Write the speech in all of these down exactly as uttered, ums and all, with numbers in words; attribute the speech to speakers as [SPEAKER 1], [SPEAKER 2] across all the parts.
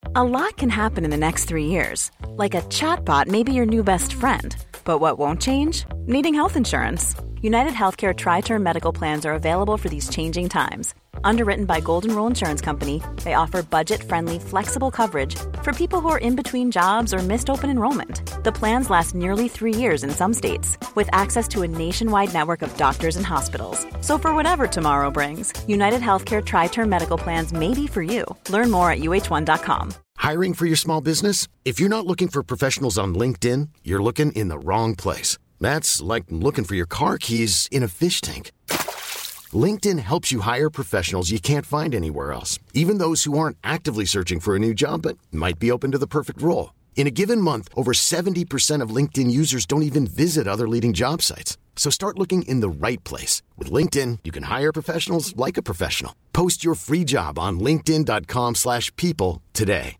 [SPEAKER 1] A lot can happen in the next three years. Like a chatbot may be your new best friend. But what won't change? Needing health insurance. United Healthcare Tri-Term Medical Plans are available for these changing times. Underwritten by Golden Rule Insurance Company, they offer budget-friendly, flexible coverage for people who are in between jobs or missed open enrollment. The plans last nearly three years in some states, with access to a nationwide network of doctors and hospitals. So for whatever tomorrow brings, United Healthcare Tri-Term Medical Plans may be for you. Learn more at U H one dot com.
[SPEAKER 2] Hiring for your small business? If you're not looking for professionals on LinkedIn, you're looking in the wrong place. That's like looking for your car keys in a fish tank. LinkedIn helps you hire professionals you can't find anywhere else, even those who aren't actively searching for a new job but might be open to the perfect role. In a given month, over seventy percent of LinkedIn users don't even visit other leading job sites. So start looking in the right place. With LinkedIn, you can hire professionals like a professional. Post your free job on linkedin dot com slash people today.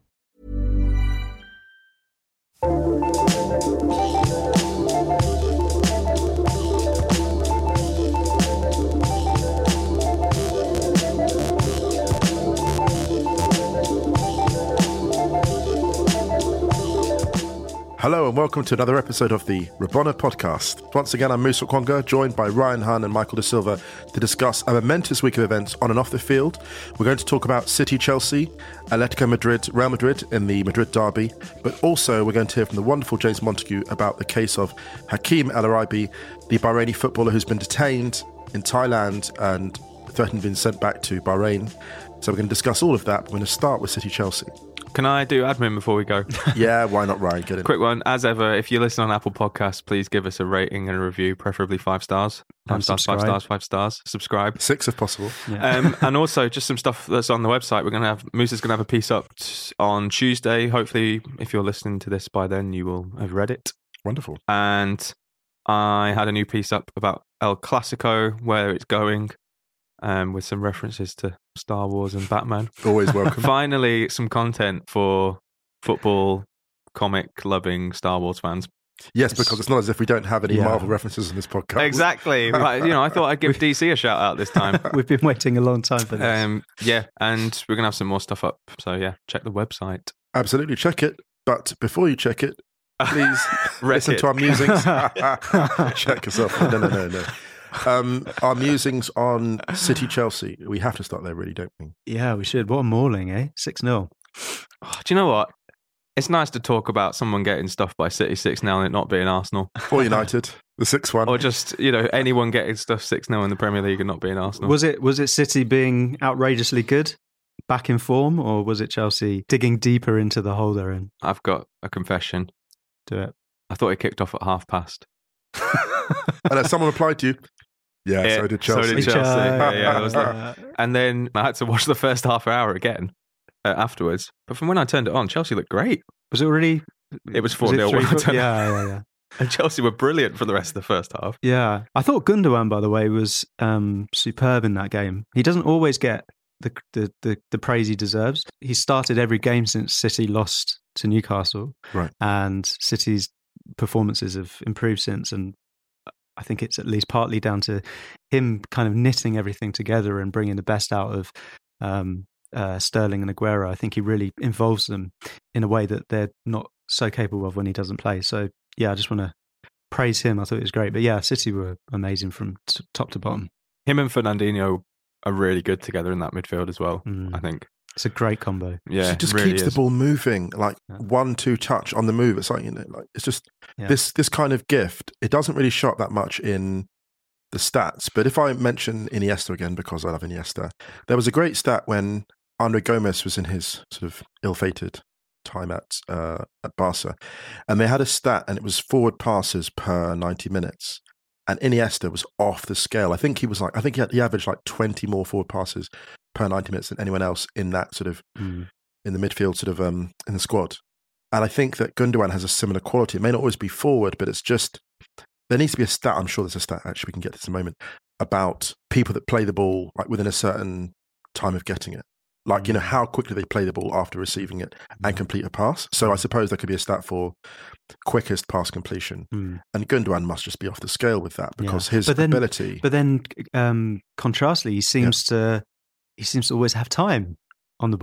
[SPEAKER 3] Hello and welcome to another episode of the Rabona podcast. Once again, I'm Musa Okwonga, joined by Ryan Hunn and Michael De Silva to discuss a momentous week of events on and off the field. We're going to talk about City, Chelsea, Atletico Madrid, Real Madrid in the Madrid derby, but also we're going to hear from the wonderful James Montague about the case of Hakeem El Araibi, the Bahraini footballer who's been detained in Thailand and threatened being sent back to Bahrain. So we're going to discuss all of that. We're going to start with City, Chelsea.
[SPEAKER 4] Can I do admin before we go?
[SPEAKER 3] Yeah, why not, Ryan? Get in.
[SPEAKER 4] Quick one. As ever, if you listen on Apple Podcasts, please give us a rating and a review, preferably five stars. Five
[SPEAKER 5] And
[SPEAKER 4] stars,
[SPEAKER 5] subscribe.
[SPEAKER 4] five stars, five stars. Subscribe.
[SPEAKER 3] Six if possible.
[SPEAKER 5] Yeah.
[SPEAKER 4] Um, and also, just some stuff that's on the website. We're going to have, Musa's going to have a piece up t- on Tuesday. Hopefully, if you're listening to this by then, you will have read it.
[SPEAKER 3] Wonderful.
[SPEAKER 4] And I had a new piece up about El Clasico, where it's going, um, with some references to Star Wars and Batman.
[SPEAKER 3] Always welcome.
[SPEAKER 4] Finally, some content for football, comic-loving Star Wars fans.
[SPEAKER 3] Yes, because it's not as if we don't have any
[SPEAKER 5] Yeah.
[SPEAKER 3] Marvel references in this podcast.
[SPEAKER 4] Exactly. But, you know, I thought I'd give D C a shout out this time.
[SPEAKER 5] We've been waiting a long time for this.
[SPEAKER 4] Um, yeah, and we're going to have some more stuff up. So, yeah, check the website.
[SPEAKER 3] Absolutely, check it. But before you check it, please
[SPEAKER 4] Wreck
[SPEAKER 3] listen
[SPEAKER 4] it.
[SPEAKER 3] to our musings. Check yourself. No, no, no, no. Um, our musings on City Chelsea. We have to start there, really, don't we?
[SPEAKER 5] Yeah, we should. What a mauling, eh? six nil.
[SPEAKER 4] Oh, do you know what? It's nice to talk about someone getting stuffed by City six nil and it not being Arsenal.
[SPEAKER 3] Or United, the six one.
[SPEAKER 4] Or just, you know, anyone getting stuffed six nil in the Premier League and not being Arsenal.
[SPEAKER 5] Was it was it City being outrageously good, back in form, or was it Chelsea digging deeper into the hole they're in?
[SPEAKER 4] I've got a confession.
[SPEAKER 5] Do it.
[SPEAKER 4] I thought it kicked off at half past.
[SPEAKER 3] And as someone replied to you, yeah,
[SPEAKER 4] Yeah,
[SPEAKER 3] so did
[SPEAKER 4] so
[SPEAKER 3] Chelsea.
[SPEAKER 4] did Chelsea. Yeah, yeah, I was like-
[SPEAKER 5] Uh,
[SPEAKER 4] And then I had to watch the first half hour again uh, afterwards. But from when I turned it on, Chelsea looked great.
[SPEAKER 5] was it already?
[SPEAKER 4] It was
[SPEAKER 5] was
[SPEAKER 4] four
[SPEAKER 5] it
[SPEAKER 4] nil
[SPEAKER 5] three
[SPEAKER 4] when I
[SPEAKER 5] fo-
[SPEAKER 4] turned it
[SPEAKER 5] Yeah, yeah, yeah.
[SPEAKER 4] And Chelsea were brilliant for the rest of the first half.
[SPEAKER 5] Yeah, I thought Gundogan, by the way, was um, superb in that game. He doesn't always get the, the the the praise he deserves. He started every game since City lost to Newcastle,
[SPEAKER 3] Right.
[SPEAKER 5] and City's performances have improved since. And I think it's at least partly down to him kind of knitting everything together and bringing the best out of um, uh, Sterling and Aguero. I think he really involves them in a way that they're not so capable of when he doesn't play. So yeah, I just want to praise him. I thought it was great. But yeah, City were amazing from t- top to bottom.
[SPEAKER 4] Him and Fernandinho are really good together in that midfield as well,
[SPEAKER 5] Mm.
[SPEAKER 4] I think.
[SPEAKER 5] It's a great combo.
[SPEAKER 4] Yeah,
[SPEAKER 3] She just
[SPEAKER 4] it really
[SPEAKER 3] keeps
[SPEAKER 4] is.
[SPEAKER 3] the ball moving, like
[SPEAKER 5] Yeah.
[SPEAKER 3] one, two touch on the move. It's like, you know, like it's just
[SPEAKER 5] Yeah.
[SPEAKER 3] this this kind of gift. It doesn't really show up that much in the stats. But if I mention Iniesta again, because I love Iniesta, there was a great stat when Andre Gomes was in his sort of ill-fated time at uh, at Barca, and they had a stat, and it was forward passes per ninety minutes. And Iniesta was off the scale. I think he was like, I think he, had, he averaged like twenty more forward passes per ninety minutes than anyone else in that sort of
[SPEAKER 5] Mm.
[SPEAKER 3] in the midfield, sort of um, in the squad. And I think that Gundogan has a similar quality. It may not always be forward, but it's just, there needs to be a stat. I'm sure there's a stat, actually, we can get to this in a moment, about people that play the ball like within a certain time of getting it. Like, you know, how quickly they play the ball after receiving it and complete a pass. So I suppose there could be a stat for quickest pass completion.
[SPEAKER 5] Mm.
[SPEAKER 3] And Gundogan must just be off the scale with that because his
[SPEAKER 5] But then-
[SPEAKER 3] ability.
[SPEAKER 5] But then, um, contrastly, he seems to he seems to always have time on the ball.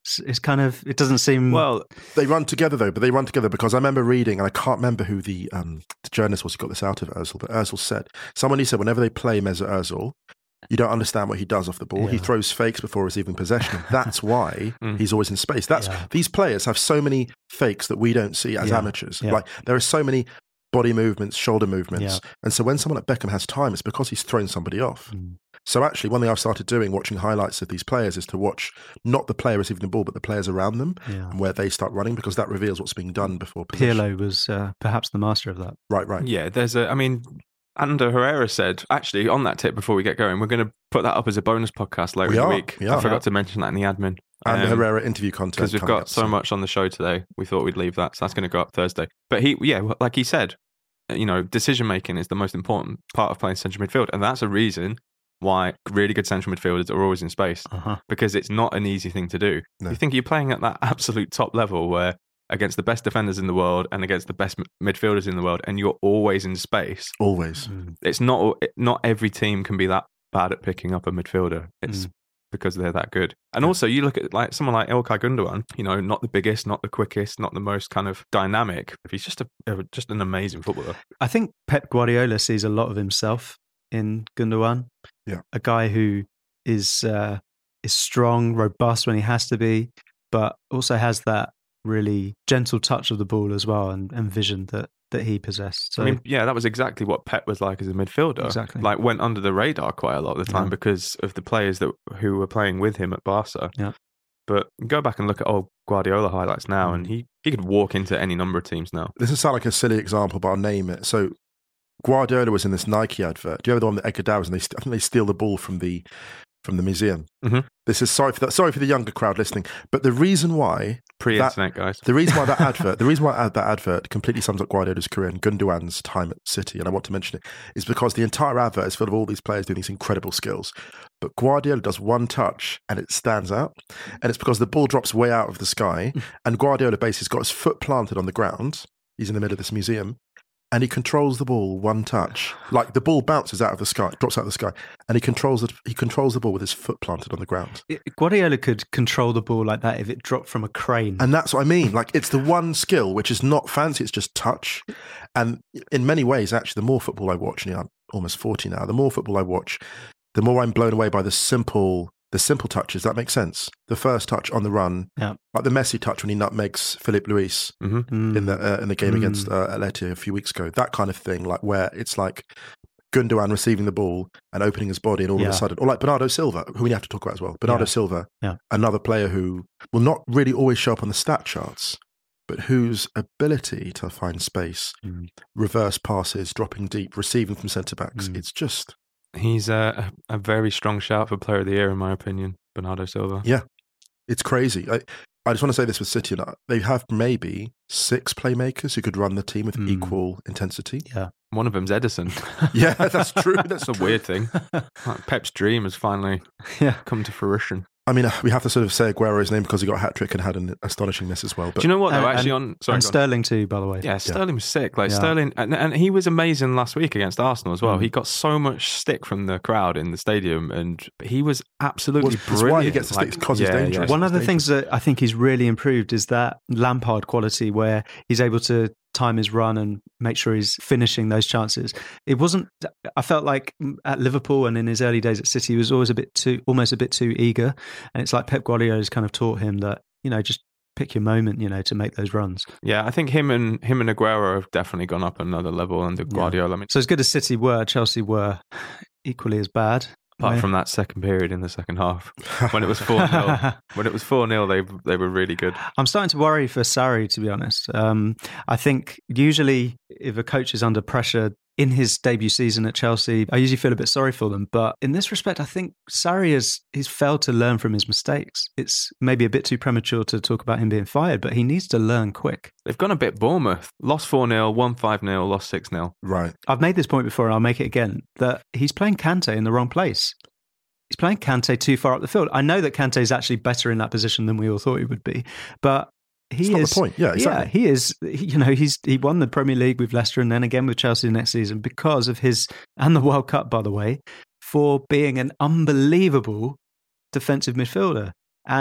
[SPEAKER 5] It's, it's kind of, it doesn't seem...
[SPEAKER 4] Well,
[SPEAKER 3] They run together though, but they run together because I remember reading, and I can't remember who the, um, the journalist was who got this out of Ozil, but Ozil said, someone he said whenever they play Mesut Ozil, you don't understand what he does off the ball.
[SPEAKER 5] Yeah.
[SPEAKER 3] He throws fakes before receiving possession. That's why
[SPEAKER 4] Mm.
[SPEAKER 3] he's always in space. That's
[SPEAKER 5] Yeah.
[SPEAKER 3] These players have so many fakes that we don't see as
[SPEAKER 5] Yeah.
[SPEAKER 3] amateurs.
[SPEAKER 5] Yeah.
[SPEAKER 3] Like there are so many body movements, shoulder movements.
[SPEAKER 5] Yeah.
[SPEAKER 3] And so when someone like Beckham has time, it's because he's thrown somebody off.
[SPEAKER 5] Mm.
[SPEAKER 3] So actually, one thing I've started doing, watching highlights of these players, is to watch not the player receiving the ball, but the players around them
[SPEAKER 5] Yeah.
[SPEAKER 3] and where they start running, because that reveals what's being done before possession.
[SPEAKER 5] Pirlo was uh, perhaps the master of that.
[SPEAKER 3] Right, right.
[SPEAKER 4] yeah, there's a. I mean, Ander Herrera said, actually, on that tip before we get going, we're going to put that up as a bonus podcast later
[SPEAKER 3] We
[SPEAKER 4] in
[SPEAKER 3] are,
[SPEAKER 4] the week.
[SPEAKER 3] we
[SPEAKER 4] I
[SPEAKER 3] are.
[SPEAKER 4] forgot to mention that in the admin.
[SPEAKER 3] And the
[SPEAKER 4] Um,
[SPEAKER 3] Herrera interview content.
[SPEAKER 4] because we've
[SPEAKER 3] coming
[SPEAKER 4] got
[SPEAKER 3] up
[SPEAKER 4] so
[SPEAKER 3] soon.
[SPEAKER 4] much on the show today, we thought we'd leave that. So that's going to go up Thursday. But he, yeah, like he said, you know, decision making is the most important part of playing central midfield, and that's a reason why really good central midfielders are always in space,
[SPEAKER 5] Uh-huh.
[SPEAKER 4] because it's not an easy thing to do.
[SPEAKER 3] No.
[SPEAKER 4] You think you're playing at that absolute top level where against the best defenders in the world and against the best m- midfielders in the world, and you're always in space.
[SPEAKER 3] Always.
[SPEAKER 5] Mm.
[SPEAKER 4] It's not not every team can be that bad at picking up a midfielder. It's
[SPEAKER 5] Mm.
[SPEAKER 4] because they're that good. And also, you look at like someone like Ilkay Gundogan. You know, not the biggest, not the quickest, not the most kind of dynamic. He's just a just an amazing footballer.
[SPEAKER 5] I think Pep Guardiola sees a lot of himself in Gundogan.
[SPEAKER 3] Yeah.
[SPEAKER 5] A guy who is uh, is strong, robust when he has to be, but also has that really gentle touch of the ball as well, and, and vision that, that he possessed. So
[SPEAKER 4] I mean, yeah, that was exactly what Pep was like as a midfielder.
[SPEAKER 5] Exactly.
[SPEAKER 4] Like went under the radar quite a lot of the time
[SPEAKER 5] Yeah.
[SPEAKER 4] because of the players that who were playing with him at Barca.
[SPEAKER 5] Yeah.
[SPEAKER 4] But go back and look at old Guardiola highlights now,
[SPEAKER 5] Mm.
[SPEAKER 4] and he, he could walk into any number of teams now.
[SPEAKER 3] This will sound like a silly example, but I'll name it. So Guardiola was in this Nike advert. Do you ever the one that Edgar Dow was? And they, st- I think they steal the ball from the from the museum.
[SPEAKER 4] Mhm.
[SPEAKER 3] This is sorry for that. Sorry for the younger crowd listening, but the reason why
[SPEAKER 4] Pre-internet, guys.
[SPEAKER 3] the reason why that advert the reason why that advert completely sums up Guardiola's career and Gundogan's time at City, and I want to mention it, is because the entire advert is full of all these players doing these incredible skills. But Guardiola does one touch and it stands out, and it's because the ball drops way out of the sky, and Guardiola basically has got his foot planted on the ground. He's in the middle of this museum, and he controls the ball one touch. Like the ball bounces out of the sky, drops out of the sky, and he controls it. He controls the ball with his foot planted on the ground.
[SPEAKER 5] it- Guardiola could control the ball like that if it dropped from a crane.
[SPEAKER 3] And that's what I mean. Like it's the one skill which is not fancy; it's just touch. And in many ways, actually, the more football I watch, and you know, I'm almost forty now. The more football I watch, the more I'm blown away by the simple, the simple touches. That makes sense. The first touch on the run,
[SPEAKER 5] Yeah.
[SPEAKER 3] like the Messi touch when he nutmegs Philippe Luis
[SPEAKER 4] hmm
[SPEAKER 5] Mm.
[SPEAKER 3] in the uh, in the game
[SPEAKER 5] Mm.
[SPEAKER 3] against uh, Atleti a few weeks ago. That kind of thing, like where it's like Gundogan receiving the ball and opening his body, and all
[SPEAKER 5] Yeah.
[SPEAKER 3] of a sudden, or like Bernardo Silva, who we have to talk about as well. Bernardo
[SPEAKER 5] Yeah.
[SPEAKER 3] Silva,
[SPEAKER 5] Yeah.
[SPEAKER 3] another player who will not really always show up on the stat charts, but whose ability to find space,
[SPEAKER 5] Mm.
[SPEAKER 3] reverse passes, dropping deep, receiving from centre backs,
[SPEAKER 5] Mm.
[SPEAKER 3] it's just
[SPEAKER 4] He's a, a very strong shout for Player of the Year, in my opinion, Bernardo Silva.
[SPEAKER 3] Yeah. it's crazy. I, I just want to say this with City, and they have maybe six playmakers who could run the team with
[SPEAKER 5] Mm.
[SPEAKER 3] equal intensity.
[SPEAKER 5] Yeah.
[SPEAKER 4] One of them's Edison.
[SPEAKER 3] Yeah, that's true. That's
[SPEAKER 4] That's a weird thing. Like Pep's dream has finally
[SPEAKER 5] Yeah.
[SPEAKER 4] come to fruition.
[SPEAKER 3] I mean, we have to sort of say Aguero's name because he got a hat trick and had an astonishing miss as well. But
[SPEAKER 4] Do you know what, though?
[SPEAKER 5] And-
[SPEAKER 4] Actually,
[SPEAKER 5] and-
[SPEAKER 4] on. Sorry,
[SPEAKER 5] and
[SPEAKER 4] go on.
[SPEAKER 5] Sterling too, by the way.
[SPEAKER 4] Yeah, Sterling was sick. Like
[SPEAKER 5] Yeah.
[SPEAKER 4] Sterling, and, and he was amazing last week against Arsenal as well.
[SPEAKER 5] Mm.
[SPEAKER 4] He got so much stick from the crowd in the stadium, and he was absolutely
[SPEAKER 3] Well, that's
[SPEAKER 4] brilliant.
[SPEAKER 3] why he gets the stick, because he's dangerous.
[SPEAKER 5] One of the
[SPEAKER 3] It's
[SPEAKER 5] things that I think he's really improved is that Lampard quality where he's able to time his run and make sure he's finishing those chances. It wasn't, I felt like at Liverpool and in his early days at City, he was always a bit too, almost a bit too eager. And it's like Pep Guardiola has kind of taught him that, you know, just pick your moment, you know, to make those runs.
[SPEAKER 4] Yeah, I think him and him and Aguero have definitely gone up another level under Guardiola. I mean,
[SPEAKER 5] So as good as City were, Chelsea were equally as bad.
[SPEAKER 4] apart
[SPEAKER 5] Yeah.
[SPEAKER 4] from that second period in the second half, when it was four nil, when it was four nil, they they were really good.
[SPEAKER 5] I'm starting to worry for Sarri, to be honest. Um, I think usually if a coach is under pressure in his debut season at Chelsea, I usually feel a bit sorry for them. But in this respect, I think Sarri has he's failed to learn from his mistakes. It's maybe a bit too premature to talk about him being fired, but he needs to learn quick.
[SPEAKER 4] They've gone a bit Bournemouth. Lost four nil, won five nil, lost six nil.
[SPEAKER 3] right.
[SPEAKER 5] I've made this point before and I'll make it again, that he's playing Kante in the wrong place. He's playing Kante too far up the field. I know that Kante is actually better in that position than we all thought he would be, but he
[SPEAKER 3] It's not
[SPEAKER 5] is.
[SPEAKER 3] the point. Yeah, exactly.
[SPEAKER 5] Yeah, he is. he- You know, he's he won the Premier League with Leicester and then again with Chelsea next season because of his and the World Cup, by the way, for being an unbelievable defensive midfielder. And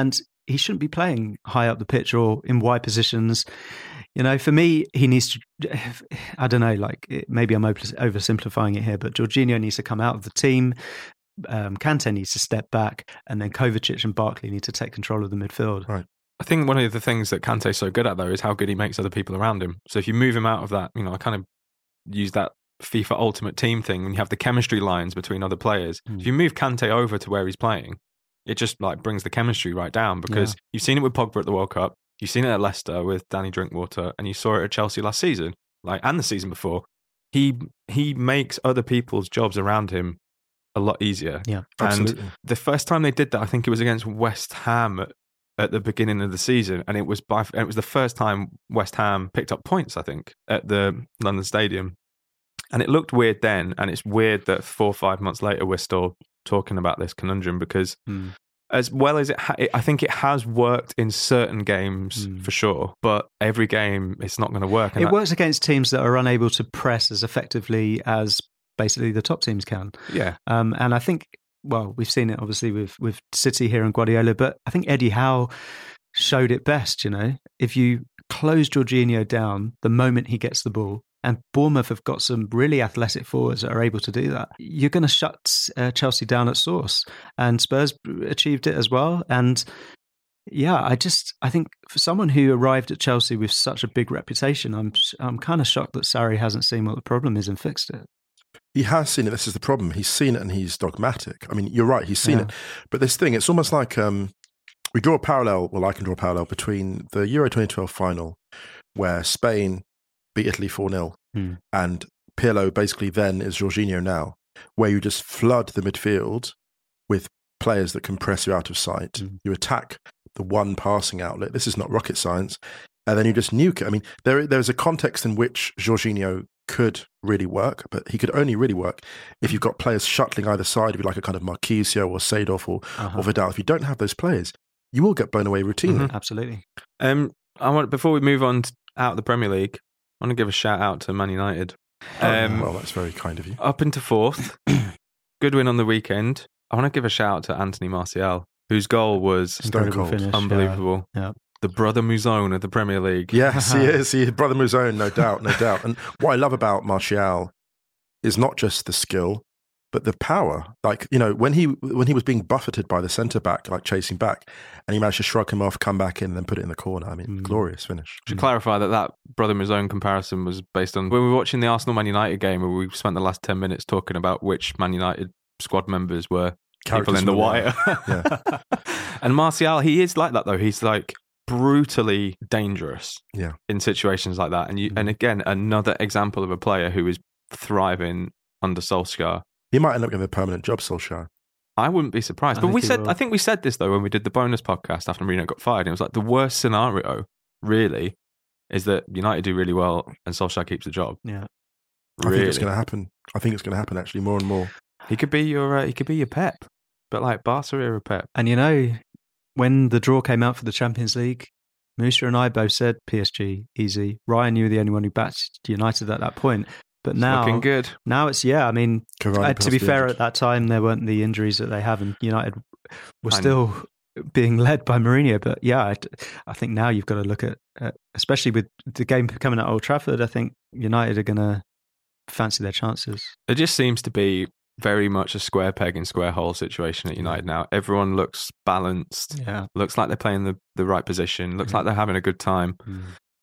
[SPEAKER 5] he shouldn't be playing high up the pitch or in wide positions. You know, for me, he needs to, I don't know, like maybe I'm over, oversimplifying it here, but Jorginho needs to come out of the team. Um, Kante needs to step back, and then Kovacic and Barkley need to take control of the midfield.
[SPEAKER 3] Right.
[SPEAKER 4] I think one of the things that Kante's so good at, though, is how good he makes other people around him. So if you move him out of that, you know, I kind of use that FIFA Ultimate Team thing, and you have the chemistry lines between other players. Mm. If you move Kante over to where he's playing, it just like brings the chemistry right down, because yeah. you've seen it with Pogba at the World Cup, you've seen it at Leicester with Danny Drinkwater, and you saw it at Chelsea last season, like and the season before. He he makes other people's jobs around him a lot easier.
[SPEAKER 5] Yeah,
[SPEAKER 3] absolutely.
[SPEAKER 4] And the first time they did that, I think it was against West Ham at, at the beginning of the season, and it was by it was the first time West Ham picked up points, I think, at the London Stadium. And it looked weird then, and it's weird that four or five months later we're still talking about this conundrum, because mm. as well as it, ha- it, I think it has worked in certain games mm. for sure, but every game it's not going to work.
[SPEAKER 5] And it that, works against teams that are unable to press as effectively as basically the top teams can.
[SPEAKER 4] Yeah.
[SPEAKER 5] Um, and I think, well, we've seen it obviously with, with City here and Guardiola, but I think Eddie Howe showed it best, you know. If you close Jorginho down the moment he gets the ball, and Bournemouth have got some really athletic forwards that are able to do that, you're going to shut uh, Chelsea down at source. And Spurs achieved it as well. And yeah, I just, I think for someone who arrived at Chelsea with such a big reputation, I'm I'm kind of shocked that Sarri hasn't seen what the problem is and fixed it.
[SPEAKER 3] He has seen it. This is the problem. He's seen it and he's dogmatic. I mean, you're right. He's seen yeah. it. But this thing, it's almost like um, we draw a parallel, well, I can draw a parallel between the Euro twenty twelve final, where Spain beat Italy four nil. Hmm. And Pirlo basically then is Jorginho now, where you just flood the midfield with players that can press you out of sight. Mm. You attack the one passing outlet. This is not rocket science. And then you just nuke it. I mean, there there's a context in which Jorginho could really work, but he could only really work if you've got players shuttling either side, if you like a kind of Marquisio or Seedorf or, uh-huh. or Vidal. If you don't have those players, you will get blown away routinely.
[SPEAKER 5] Mm-hmm. Absolutely.
[SPEAKER 4] Um, I want before we move on to, out of the Premier League, I want to give a shout out to Man United.
[SPEAKER 3] Um, oh, well, that's very kind of you.
[SPEAKER 4] Up into fourth. Good win on the weekend. I want to give a shout out to Anthony Martial, whose goal was
[SPEAKER 5] finish,
[SPEAKER 4] unbelievable.
[SPEAKER 5] Yeah. Yeah.
[SPEAKER 4] The brother Mouzone of the Premier League.
[SPEAKER 3] Yes, he is. He is brother Mouzone, no doubt, no doubt. And what I love about Martial is not just the skill, but the power. Like, you know, when he when he was being buffeted by the centre back, like chasing back, and he managed to shrug him off, come back in, and then put it in the corner. I mean, mm. glorious finish.
[SPEAKER 4] Should mm. clarify that that brother Mouzone comparison was based on when we were watching the Arsenal Man United game, where we spent the last ten minutes talking about which Man United squad members were people in the wire.
[SPEAKER 3] Yeah.
[SPEAKER 4] And Martial, he is like that though. He's like brutally dangerous
[SPEAKER 3] yeah.
[SPEAKER 4] in situations like that. And you, mm. and again, another example of a player who is thriving under Solskjaer.
[SPEAKER 3] He might end up getting a permanent job, Solskjaer.
[SPEAKER 4] I wouldn't be surprised.
[SPEAKER 5] I
[SPEAKER 4] but we said,
[SPEAKER 5] will.
[SPEAKER 4] I think we said this though when we did the bonus podcast after Mourinho got fired. It was like the worst scenario, really, is that United do really well and Solskjaer keeps the job.
[SPEAKER 5] Yeah,
[SPEAKER 3] really. I think it's going to happen. I think it's going to happen actually more and more.
[SPEAKER 4] He could be your, uh, he could be your Pep, but like Barca era Pep.
[SPEAKER 5] And you know, when the draw came out for the Champions League, Musa and I both said P S G easy. Ryan, you were the only one who backed United at that point. But
[SPEAKER 4] it's
[SPEAKER 5] now,
[SPEAKER 4] looking good.
[SPEAKER 5] Now it's, yeah, I mean, uh, to be fair,
[SPEAKER 3] injured.
[SPEAKER 5] at that time, there weren't the injuries that they have, and United were still being led by Mourinho. But yeah, I, I think now you've got to look at, uh, especially with the game coming at Old Trafford, I think United are going to fancy their chances.
[SPEAKER 4] It just seems to be very much a square peg in square hole situation at United now. Everyone looks balanced,
[SPEAKER 5] yeah.
[SPEAKER 4] looks like they're playing the, the right position, looks mm. like they're having a good time.
[SPEAKER 5] Mm.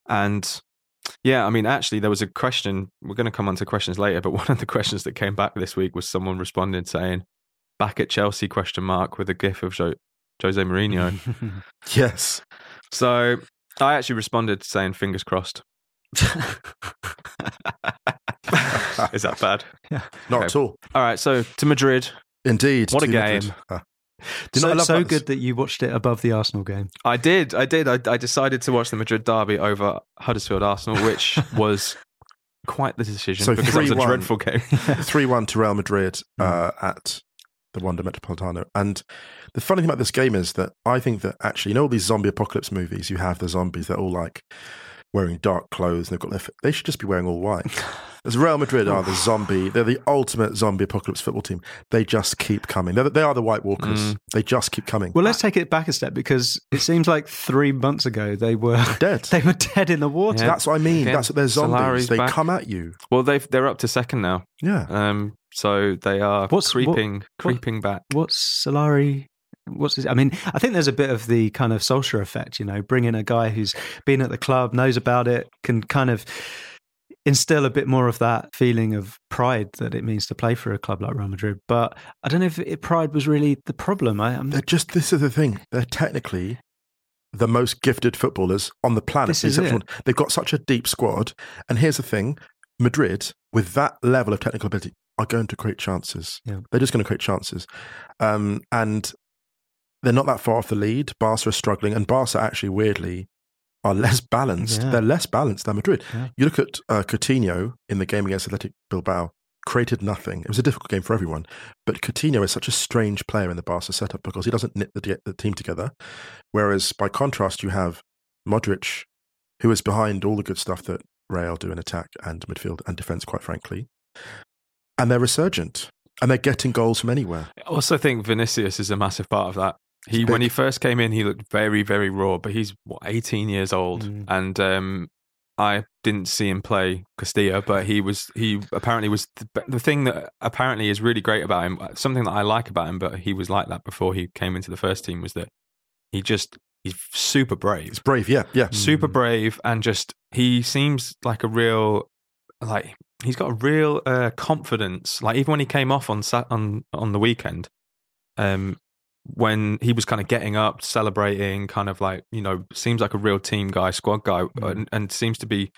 [SPEAKER 4] And yeah, I mean, actually, there was a question. We're going to come on to questions later, but one of the questions that came back this week was someone responding saying, back at Chelsea, question mark, with a gif of jo- Jose Mourinho.
[SPEAKER 3] Yes.
[SPEAKER 4] So I actually responded saying, fingers crossed. Is that bad?
[SPEAKER 3] Yeah. Not okay. at all.
[SPEAKER 4] All right, so to Madrid.
[SPEAKER 3] Indeed.
[SPEAKER 4] What a game.
[SPEAKER 3] Uh,
[SPEAKER 5] so so good that you watched it above the Arsenal game.
[SPEAKER 4] I did. I did. I, I decided to watch the Madrid derby over Huddersfield Arsenal, which was quite the decision
[SPEAKER 3] so
[SPEAKER 4] because it was a dreadful game.
[SPEAKER 3] three one to Real Madrid uh, at the Wanda Metropolitano. And the funny thing about this game is that I think that actually, you know, all these zombie apocalypse movies, you have the zombies, they're all like wearing dark clothes. And they've got their, they should just be wearing all white. As Real Madrid are the zombie, they're the ultimate zombie apocalypse football team. They just keep coming. They're, they are the White Walkers. Mm. They just keep coming.
[SPEAKER 5] Well, let's take it back a step, because it seems like three months ago they were
[SPEAKER 3] dead.
[SPEAKER 5] They were dead in the water.
[SPEAKER 3] Yeah. That's what I mean.
[SPEAKER 4] Again,
[SPEAKER 3] That's what they're zombies.
[SPEAKER 4] Solari's
[SPEAKER 3] they
[SPEAKER 4] back.
[SPEAKER 3] come at you.
[SPEAKER 4] Well, they've they're up to second now.
[SPEAKER 3] Yeah.
[SPEAKER 4] Um. So they are
[SPEAKER 5] What's,
[SPEAKER 4] creeping,
[SPEAKER 5] what,
[SPEAKER 4] creeping
[SPEAKER 5] what,
[SPEAKER 4] back.
[SPEAKER 5] What's Solari? What's his, I mean, I think there's a bit of the kind of Solskjaer effect, you know, bringing a guy who's been at the club, knows about it, can kind of instill a bit more of that feeling of pride that it means to play for a club like Real Madrid. But I don't know if it, pride was really the problem. I, I'm,
[SPEAKER 3] They're just, this is the thing. They're technically the most gifted footballers on the planet.
[SPEAKER 5] This is it.
[SPEAKER 3] They've got such a deep squad. And here's the thing, Madrid, with that level of technical ability, are going to create chances.
[SPEAKER 5] Yeah.
[SPEAKER 3] They're just going to create chances. Um, and they're not that far off the lead. Barca are struggling, and Barca actually, weirdly, are less balanced.
[SPEAKER 5] Yeah.
[SPEAKER 3] They're less balanced than Madrid.
[SPEAKER 5] Yeah.
[SPEAKER 3] You look at uh, Coutinho in the game against Athletic Bilbao, created nothing. It was a difficult game for everyone. But Coutinho is such a strange player in the Barca setup because he doesn't knit the, the team together. Whereas, by contrast, you have Modric, who is behind all the good stuff that Real do in attack and midfield and defence, quite frankly. And they're resurgent. And they're getting goals from anywhere.
[SPEAKER 4] I also think Vinicius is a massive part of that. He,
[SPEAKER 3] big.
[SPEAKER 4] when he first came in, he looked very, very raw, but he's what, eighteen years old,
[SPEAKER 5] Mm.
[SPEAKER 4] and um, I didn't see him play Castilla, but he was he apparently was the, the thing that apparently is really great about him. Something that I like about him, but he was like that before he came into the first team, was that he just he's super brave.
[SPEAKER 3] It's brave, yeah, yeah.
[SPEAKER 4] Super brave, and just he seems like a real like he's got a real uh, confidence. Like even when he came off on sat on on the weekend, um, when he was kind of getting up, celebrating, kind of like, you know, seems like a real team guy, squad guy, mm. and, and seems to be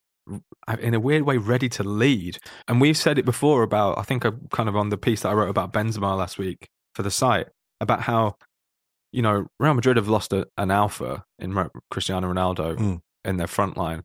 [SPEAKER 4] in a weird way ready to lead. And we've said it before about, I think I kind of on the piece that I wrote about Benzema last week for the site, about how, you know, Real Madrid have lost a, an alpha in Cristiano Ronaldo mm. in their front line.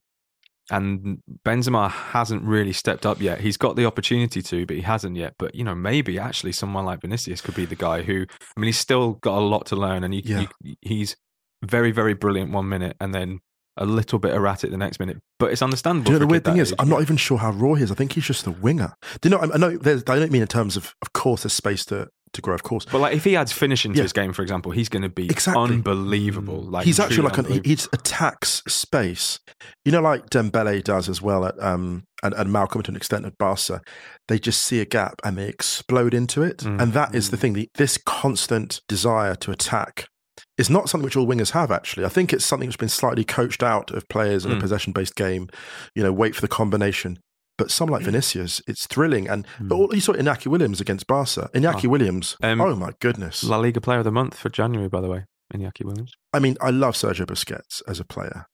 [SPEAKER 4] And Benzema hasn't really stepped up yet. He's got the opportunity to, but he hasn't yet. But, you know, maybe actually someone like Vinicius could be the guy who, I mean, he's still got a lot to learn, and he,
[SPEAKER 3] yeah.
[SPEAKER 4] he he's very, very brilliant one minute and then a little bit erratic the next minute. But it's understandable.
[SPEAKER 3] Do you know, the weird thing
[SPEAKER 4] age.
[SPEAKER 3] is, I'm not even sure how raw he is. I think he's just a winger. Do you know, I know, there's, I don't mean in terms of, of course, there's space to, to grow, of course.
[SPEAKER 4] But like, if he adds finishing to
[SPEAKER 3] yeah.
[SPEAKER 4] his game, for example, he's going to be
[SPEAKER 3] exactly.
[SPEAKER 4] unbelievable. Like
[SPEAKER 3] he's actually like, an, he, he attacks space. You know, like Dembele does as well at, um, and, and Malcolm to an extent at Barca. They just see a gap and they explode into it. Mm. And that is the thing. The, this constant desire to attack is not something which all wingers have, actually. I think it's something that's been slightly coached out of players in mm. a possession-based game. You know, wait for the combination. But someone like Vinicius, it's thrilling. And mm. but all, you saw Iñaki Williams against Barca. Iñaki oh. Williams, um, oh my goodness.
[SPEAKER 4] La Liga Player of the Month for January, by the way, Iñaki Williams.
[SPEAKER 3] I mean, I love Sergio Busquets as a player.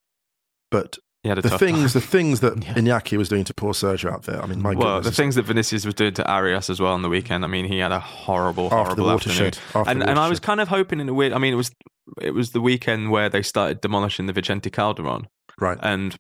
[SPEAKER 3] But
[SPEAKER 4] the
[SPEAKER 3] things
[SPEAKER 4] time.
[SPEAKER 3] the things that yeah. Iñaki was doing to poor Sergio out there, I mean, my
[SPEAKER 4] well,
[SPEAKER 3] goodness.
[SPEAKER 4] the things that Vinicius was doing to Arias as well on the weekend, I mean, he had a horrible,
[SPEAKER 3] After
[SPEAKER 4] horrible
[SPEAKER 3] the
[SPEAKER 4] afternoon.
[SPEAKER 3] After
[SPEAKER 4] and,
[SPEAKER 3] the
[SPEAKER 4] and I was kind of hoping in a weird, I mean, it was it was the weekend where they started demolishing the Vicente Calderon.
[SPEAKER 3] Right.
[SPEAKER 4] And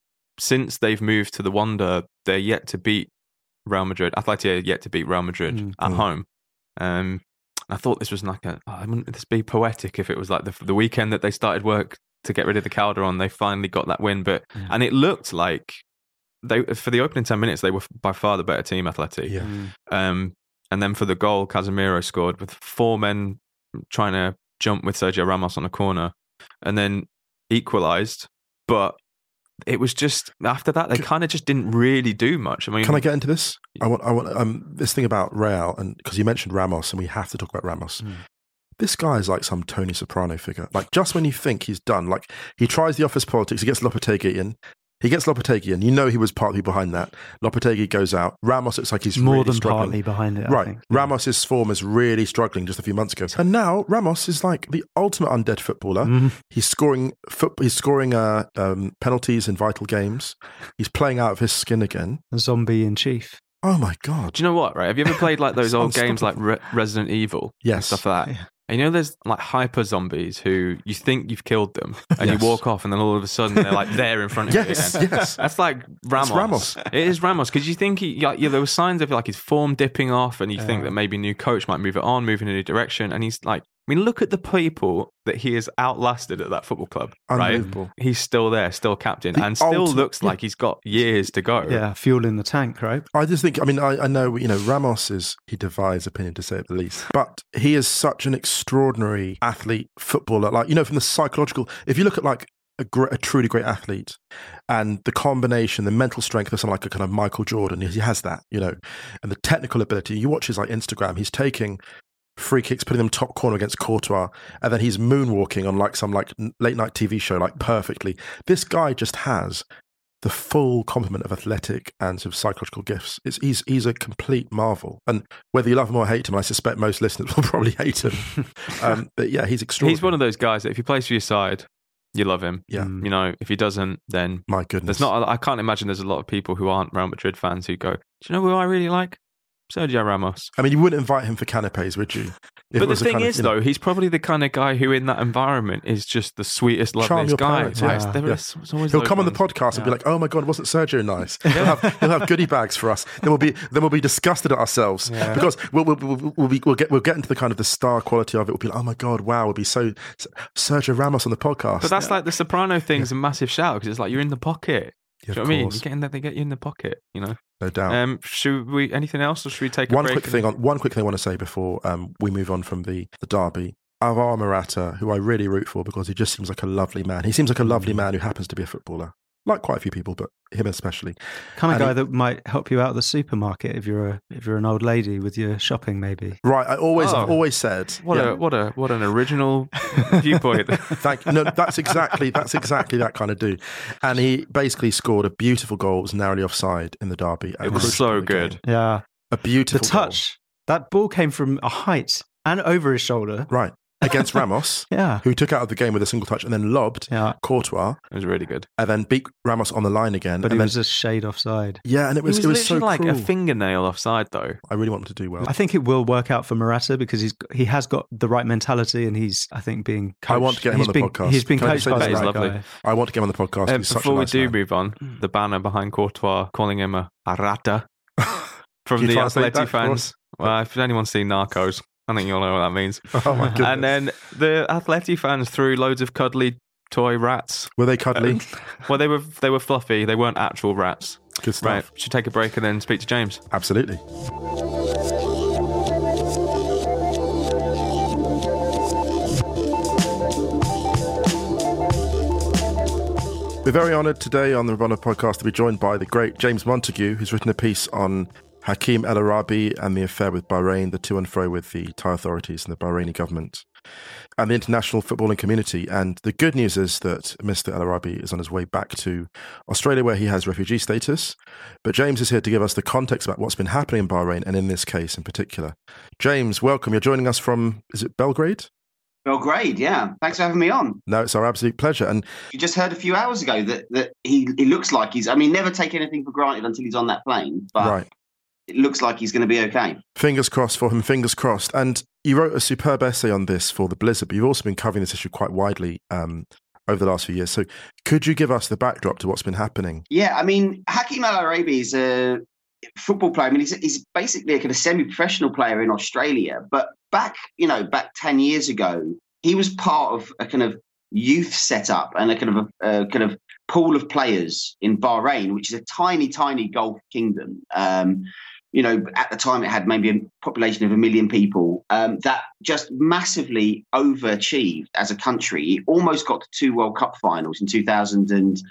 [SPEAKER 4] since they've moved to the Wanda, they're yet to beat Real Madrid. Athletic are yet to beat Real Madrid mm. at mm. home. Um, I thought this was like a, oh, wouldn't this be poetic if it was like the, the weekend that they started work to get rid of the Calderon, they finally got that win. But mm. and it looked like they for the opening ten minutes they were by far the better team, Athletic.
[SPEAKER 3] Yeah.
[SPEAKER 4] Mm. Um, and then for the goal, Casemiro scored with four men trying to jump with Sergio Ramos on a corner, and then equalised. But it was just after that they kind of just didn't really do much. I mean,
[SPEAKER 3] can I get into this? I want, I want um, this thing about Real, and because you mentioned Ramos, and we have to talk about Ramos. Mm. This guy is like some Tony Soprano figure. Like, just when you think he's done, like, he tries the office politics, he gets Lopetegui in. He gets Lopetegui in. You know he was partly behind that. Lopetegui goes out. Ramos looks like he's
[SPEAKER 5] more
[SPEAKER 3] really
[SPEAKER 5] than
[SPEAKER 3] struggling.
[SPEAKER 5] partly behind it. I
[SPEAKER 3] right.
[SPEAKER 5] think.
[SPEAKER 3] Ramos's form is really struggling just a few months ago. And now Ramos is like the ultimate undead footballer. Mm-hmm. He's scoring foot, he's scoring uh, um, penalties in vital games. He's playing out of his skin again.
[SPEAKER 5] A zombie in chief.
[SPEAKER 3] Oh my God.
[SPEAKER 4] Do you know what, right? Have you ever played like those old games like Re- Resident Evil?
[SPEAKER 3] Yes.
[SPEAKER 4] And stuff like that. Yeah. And you know, there's like hyper zombies who you think you've killed them, and
[SPEAKER 3] yes.
[SPEAKER 4] you walk off, and then all of a sudden they're like there in front of
[SPEAKER 3] yes,
[SPEAKER 4] you again.
[SPEAKER 3] Yes,
[SPEAKER 4] that's like Ramos.
[SPEAKER 3] It's Ramos.
[SPEAKER 4] It is Ramos because you think he, like, yeah, there were signs of like his form dipping off, and you
[SPEAKER 5] yeah.
[SPEAKER 4] think that maybe new coach might move it on, move in a new direction, and he's like I mean, look at the people that he has outlasted at that football club.
[SPEAKER 3] Unbelievable.
[SPEAKER 4] Right? He's still there, still captain,
[SPEAKER 3] The
[SPEAKER 4] and still
[SPEAKER 3] ultimate-
[SPEAKER 4] looks like he's got years to go.
[SPEAKER 5] Yeah, fuel in the tank, right?
[SPEAKER 3] I just think, I mean, I, I know, you know, Ramos is, he defies opinion to say it the least, but he is such an extraordinary athlete, footballer. Like, you know, from the psychological, if you look at like a, gr- a truly great athlete and the combination, the mental strength of someone like a kind of Michael Jordan, he has that, you know, and the technical ability. You watch his like Instagram, he's taking free kicks, putting them top corner against Courtois, and then he's moonwalking on like some like late night T V show, like perfectly. This guy just has the full complement of athletic and sort of psychological gifts. It's, he's he's a complete marvel. And whether you love him or hate him, I suspect most listeners will probably hate him. um, but yeah, he's extraordinary.
[SPEAKER 4] He's one of those guys that if he plays for your side, you love him.
[SPEAKER 3] Yeah.
[SPEAKER 5] Mm.
[SPEAKER 4] You know, if he doesn't, then
[SPEAKER 3] My goodness.
[SPEAKER 4] there's not. I can't imagine there's a lot of people who aren't Real Madrid fans who go, "Do you know who I really like? Sergio Ramos."
[SPEAKER 3] I mean, you wouldn't invite him for canapes, would you? If
[SPEAKER 4] But
[SPEAKER 3] it
[SPEAKER 4] the
[SPEAKER 3] was a
[SPEAKER 4] thing
[SPEAKER 3] kind of,
[SPEAKER 4] is,
[SPEAKER 3] you know,
[SPEAKER 4] though, he's probably the kind of guy who, in that environment, is just the sweetest,
[SPEAKER 3] Charm
[SPEAKER 4] loveliest
[SPEAKER 3] your
[SPEAKER 4] guy.
[SPEAKER 3] parents,
[SPEAKER 4] Right?
[SPEAKER 5] yeah.
[SPEAKER 4] There
[SPEAKER 3] Yeah.
[SPEAKER 4] is- it's always
[SPEAKER 3] he'll
[SPEAKER 4] those
[SPEAKER 3] come on the
[SPEAKER 4] ones.
[SPEAKER 3] podcast and be
[SPEAKER 5] Yeah.
[SPEAKER 3] like, "Oh my god, wasn't Sergio nice?" He'll have, he'll have goodie bags for us. Then we'll be then we'll be disgusted at ourselves
[SPEAKER 5] Yeah.
[SPEAKER 3] because we'll we'll, we'll, we'll, be, we'll get we'll get into the kind of the star quality of it. We'll be like, "Oh my god, wow!" We'll be so Sergio Ramos on the podcast.
[SPEAKER 4] But that's like the Soprano thing's a massive shout because it's like you're in the pocket.
[SPEAKER 3] Yeah,
[SPEAKER 4] Do you know
[SPEAKER 3] of
[SPEAKER 4] what I mean?
[SPEAKER 3] course.
[SPEAKER 4] You get in there, they get you in the pocket. You know.
[SPEAKER 3] No doubt.
[SPEAKER 4] Um, should we? Anything else, or should we take a
[SPEAKER 3] One
[SPEAKER 4] break
[SPEAKER 3] quick
[SPEAKER 4] and-
[SPEAKER 3] thing on one quick thing I want to say before um, we move on from the, the derby. Alvaro Morata, who I really root for because he just seems like a lovely man. He seems like a lovely man who happens to be a footballer, like quite a few people, but him especially.
[SPEAKER 5] Kind of
[SPEAKER 3] And
[SPEAKER 5] guy
[SPEAKER 3] he-
[SPEAKER 5] that might help you out at the supermarket if you're a if you're an old lady with your shopping, maybe.
[SPEAKER 3] Right, I always,
[SPEAKER 4] Oh.
[SPEAKER 3] I've always said,
[SPEAKER 4] What
[SPEAKER 3] yeah,
[SPEAKER 4] a what a what an original viewpoint.
[SPEAKER 3] thank no, that's exactly that's exactly that kind of dude. And he basically scored a beautiful goal. It was narrowly offside in the derby.
[SPEAKER 4] It was so good.
[SPEAKER 5] Yeah,
[SPEAKER 3] A
[SPEAKER 5] the
[SPEAKER 3] beautiful goal.
[SPEAKER 5] touch. That ball came from a height and over his shoulder.
[SPEAKER 3] Right, against Ramos,
[SPEAKER 5] Yeah,
[SPEAKER 3] who took out of the game with a single touch and then lobbed
[SPEAKER 5] yeah.
[SPEAKER 3] Courtois
[SPEAKER 4] It was really good.
[SPEAKER 3] and then beat Ramos on the line again.
[SPEAKER 5] But
[SPEAKER 3] and
[SPEAKER 5] he
[SPEAKER 3] then,
[SPEAKER 5] was a shade offside.
[SPEAKER 3] yeah, and it was
[SPEAKER 4] it
[SPEAKER 3] it
[SPEAKER 4] was,
[SPEAKER 3] was, so
[SPEAKER 4] literally like
[SPEAKER 3] cruel.
[SPEAKER 4] a fingernail offside, though.
[SPEAKER 3] I really want him to do well.
[SPEAKER 5] I think it will work out for Morata because he's he has got the right mentality and he's I think being coached.
[SPEAKER 3] I want to get him
[SPEAKER 5] he's
[SPEAKER 3] on the
[SPEAKER 5] been,
[SPEAKER 3] podcast.
[SPEAKER 5] He's been
[SPEAKER 3] Can I
[SPEAKER 5] coached
[SPEAKER 3] just say
[SPEAKER 5] by
[SPEAKER 3] this
[SPEAKER 5] the
[SPEAKER 4] is
[SPEAKER 5] right
[SPEAKER 4] lovely.
[SPEAKER 5] guy.
[SPEAKER 3] I want to get him on the podcast.
[SPEAKER 4] Um,
[SPEAKER 3] He's such
[SPEAKER 4] before
[SPEAKER 3] a
[SPEAKER 4] we
[SPEAKER 3] nice
[SPEAKER 4] do
[SPEAKER 3] man.
[SPEAKER 4] move on, the banner behind Courtois calling him a, a rata from
[SPEAKER 3] Can you
[SPEAKER 4] the
[SPEAKER 3] translate
[SPEAKER 4] Atleti
[SPEAKER 3] that for
[SPEAKER 4] fans.
[SPEAKER 3] us?
[SPEAKER 4] Well, if anyone's seen Narcos, I think you'll know what that means.
[SPEAKER 3] Oh my goodness.
[SPEAKER 4] And then the Atleti fans threw loads of cuddly toy rats.
[SPEAKER 3] Were they cuddly?
[SPEAKER 4] Um, well, they were they were fluffy. They weren't actual rats.
[SPEAKER 3] Good stuff.
[SPEAKER 4] Right. Should take a break and then speak to James.
[SPEAKER 3] Absolutely. We're very honoured today on the Rabona podcast to be joined by the great James Montague, who's written a piece on Hakeem El Arabi and the affair with Bahrain, the to and fro with the Thai authorities and the Bahraini government, and the international footballing community. And the good news is that Mister El Arabi is on his way back to Australia, where he has refugee status. But James is here to give us the context about what's been happening in Bahrain, and in this case in particular. James, welcome. You're joining us from, is it Belgrade?
[SPEAKER 6] Belgrade, yeah. Thanks for having me on.
[SPEAKER 3] No, it's our absolute pleasure. And
[SPEAKER 6] You just heard a few hours ago that, that he, he looks like he's, I mean, never take anything for granted until he's on that plane, but
[SPEAKER 3] right,
[SPEAKER 6] it looks like he's going to be okay.
[SPEAKER 3] fingers crossed for him, fingers crossed. And you wrote a superb essay on this for The Blizzard, but you've also been covering this issue quite widely um, over the last few years. So could you give us the backdrop to what's been happening?
[SPEAKER 6] Yeah, I mean, Hakeem El Arabi is a football player. I mean, he's, he's basically a kind of semi-professional player in Australia, but back, you know, back ten years ago, he was part of a kind of youth setup and a kind of a, a kind of pool of players in Bahrain, which is a tiny, tiny Gulf kingdom. Um, you know, at the time it had maybe a population of a million people um, that just massively overachieved as a country. It almost got to two World Cup finals in two thousand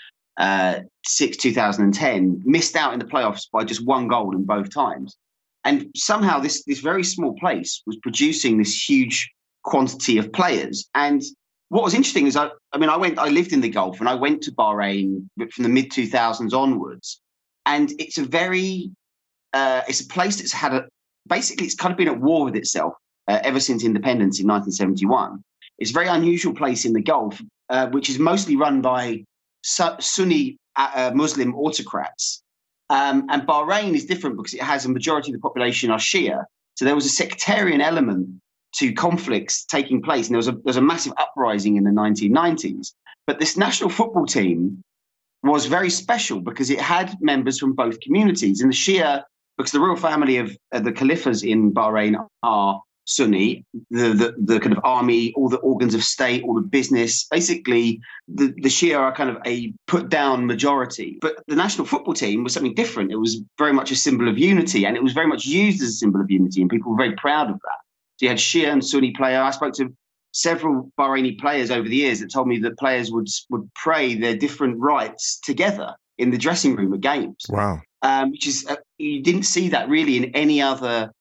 [SPEAKER 6] six, two thousand ten, missed out in the playoffs by just one goal in both times. And somehow this, this very small place was producing this huge quantity of players. And what was interesting is, I, I mean, I went, I lived in the Gulf and I went to Bahrain from the mid two thousands onwards. And it's a very, uh, it's a place that's had a, basically it's kind of been at war with itself uh, ever since independence in nineteen seventy-one. It's a very unusual place in the Gulf, uh, which is mostly run by Su- Sunni uh, Muslim autocrats. Um, and Bahrain is different because it has a majority of the population are Shia. So there was a sectarian element to conflicts taking place. And there was a, there was a massive uprising in the nineteen nineties. But this national football team was very special because it had members from both communities. And the Shia, because the royal family of uh, the Khalifas in Bahrain are Sunni, the, the the kind of army, all the organs of state, all the business. Basically, the, the Shia are kind of a put-down majority. But the national football team was something different. It was very much a symbol of unity, and it was very much used as a symbol of unity, and people were very proud of that. So you had Shia and Sunni player. I spoke to several Bahraini players over the years that told me that players would would pray their different rites together in the dressing room at games.
[SPEAKER 3] Wow.
[SPEAKER 6] Um, which is, uh, you didn't see that really in any other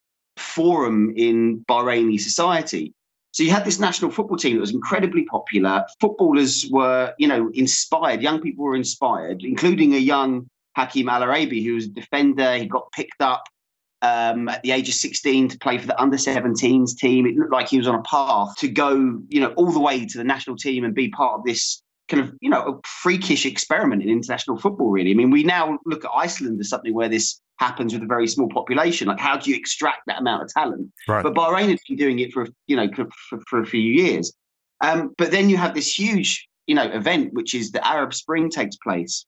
[SPEAKER 6] forum in Bahraini society. So you had this national football team that was incredibly popular. Footballers were, you know, inspired. Young people were inspired, including a young Hakeem Al Arabi, who was a defender. He got picked up um, at the age of sixteen to play for the under seventeens team. It looked like he was on a path to go, you know, all the way to the national team and be part of this kind of, you know, a freakish experiment in international football, really. I mean, we now look at Iceland as something where this happens with a very small population. Like, how do you extract that amount of talent?
[SPEAKER 3] Right.
[SPEAKER 6] But Bahrain had been doing it for, you know, for, for a few years. Um, but then you have this huge, you know, event, which is the Arab Spring takes place.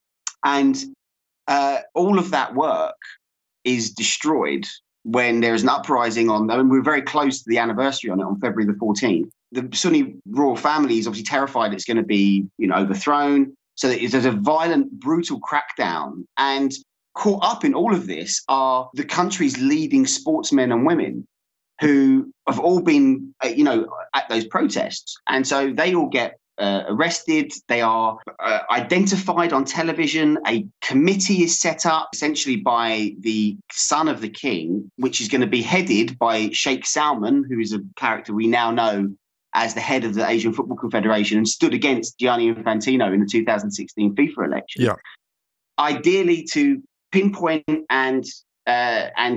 [SPEAKER 6] And uh, all of that work is destroyed when there is an uprising on, I mean, we're very close to the anniversary on it on February the fourteenth. The Sunni royal family is obviously terrified it's going to be, you know, overthrown. So there's a violent, brutal crackdown. And caught up in all of this are the country's leading sportsmen and women who have all been, uh, you know, at those protests. And so they all get uh, arrested. They are uh, identified on television. A committee is set up essentially by the son of the king, which is going to be headed by Sheikh Salman, who is a character we now know as the head of the Asian Football Confederation and stood against Gianni Infantino in the two thousand sixteen FIFA election.
[SPEAKER 3] Yeah.
[SPEAKER 6] Ideally to pinpoint and uh, and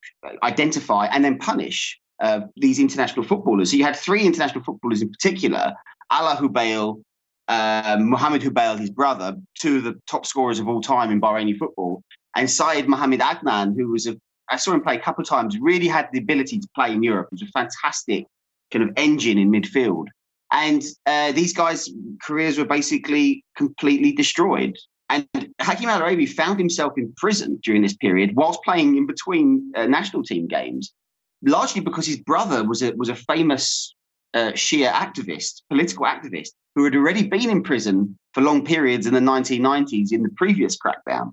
[SPEAKER 6] identify and then punish uh, these international footballers. So you had three international footballers in particular, Alaa Hubail, uh, Mohamed Hubail, his brother, two of the top scorers of all time in Bahraini football, and Syed Mohamed Adnan, who was a, I saw him play a couple of times, really had the ability to play in Europe. He was a fantastic kind of engine in midfield. And uh, these guys' careers were basically completely destroyed. And Hakeem Al Arabi found himself in prison during this period whilst playing in between uh, national team games, largely because his brother was a, was a famous uh, Shia activist, political activist, who had already been in prison for long periods in the nineteen nineties in the previous crackdown.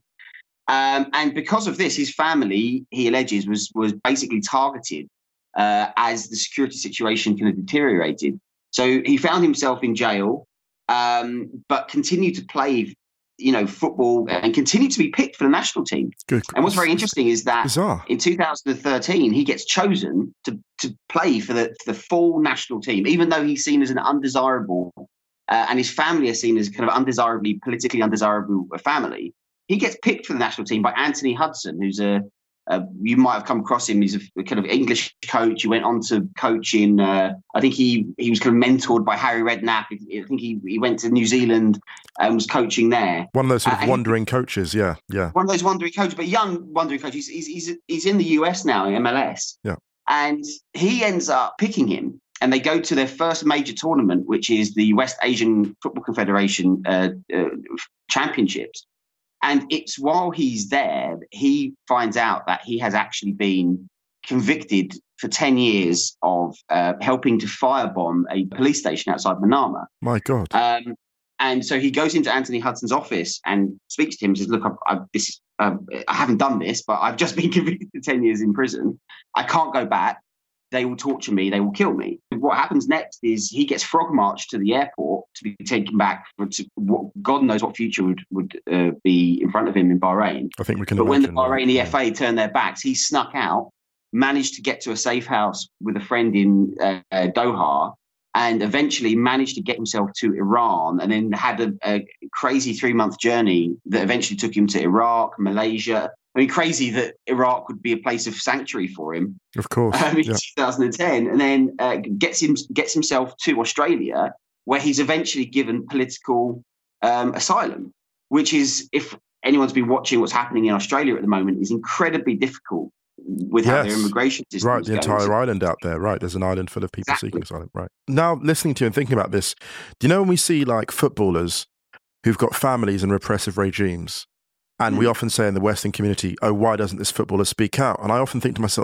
[SPEAKER 6] Um, and because of this, his family, he alleges, was, was basically targeted uh, as the security situation kind of deteriorated. So he found himself in jail, um, but continued to play you know, football and continue to be picked for the national team.
[SPEAKER 3] Good.
[SPEAKER 6] And what's very interesting is that
[SPEAKER 3] Bizarre.
[SPEAKER 6] in two thousand thirteen, he gets chosen to, to play for the, for the full national team, even though he's seen as an undesirable, uh, and his family are seen as kind of undesirably, politically undesirable family. He gets picked for the national team by Anthony Hudson, who's a, a you might have come across him. He's a, a kind of English coach. He went on to coach in, uh, I think he he was kind of mentored by Harry Redknapp. I think he, he went to New Zealand and was coaching there.
[SPEAKER 3] One of those sort of
[SPEAKER 6] uh,
[SPEAKER 3] wandering coaches, yeah, yeah.
[SPEAKER 6] One of those wandering coaches, but young wandering coaches. He's, he's, he's, he's in the U S now, in M L S.
[SPEAKER 3] Yeah.
[SPEAKER 6] And he ends up picking him, and they go to their first major tournament, which is the West Asian Football Confederation uh, uh, Championships. And it's while he's there, he finds out that he has actually been convicted for ten years of uh, helping to firebomb a police station outside Manama.
[SPEAKER 3] My God.
[SPEAKER 6] Um, and so he goes into Anthony Hudson's office and speaks to him and says, look, I've, I've, this, uh, I haven't done this, but I've just been convicted for ten years in prison. I can't go back. They will torture me. They will kill me. What happens next is he gets frog marched to the airport to be taken back for to what God knows what future would, would uh, be in front of him in Bahrain.
[SPEAKER 3] I think we can
[SPEAKER 6] But
[SPEAKER 3] imagine,
[SPEAKER 6] when the Bahraini
[SPEAKER 3] yeah.
[SPEAKER 6] F A turned their backs, he snuck out, managed to get to a safe house with a friend in uh, uh, Doha, and eventually managed to get himself to Iran, and then had a, a crazy three-month journey that eventually took him to Iraq, Malaysia. I mean, crazy that Iraq would be a place of sanctuary for him.
[SPEAKER 3] Of course.
[SPEAKER 6] Um, in
[SPEAKER 3] yeah.
[SPEAKER 6] two thousand ten, and then uh, gets him gets himself to Australia, where he's eventually given political um, asylum, which is, if anyone's been watching what's happening in Australia at the moment, is incredibly difficult with how
[SPEAKER 3] Yes.
[SPEAKER 6] their immigration system
[SPEAKER 3] Right,
[SPEAKER 6] is
[SPEAKER 3] the
[SPEAKER 6] going.
[SPEAKER 3] entire
[SPEAKER 6] So-
[SPEAKER 3] island out there. Right, there's an island full of people
[SPEAKER 6] Exactly.
[SPEAKER 3] seeking asylum. Right. Now, listening to you and thinking about this, do you know when we see like footballers who've got families in repressive regimes, and
[SPEAKER 6] Mm.
[SPEAKER 3] we often say in the Western community, oh, why doesn't this footballer speak out? And I often think to myself,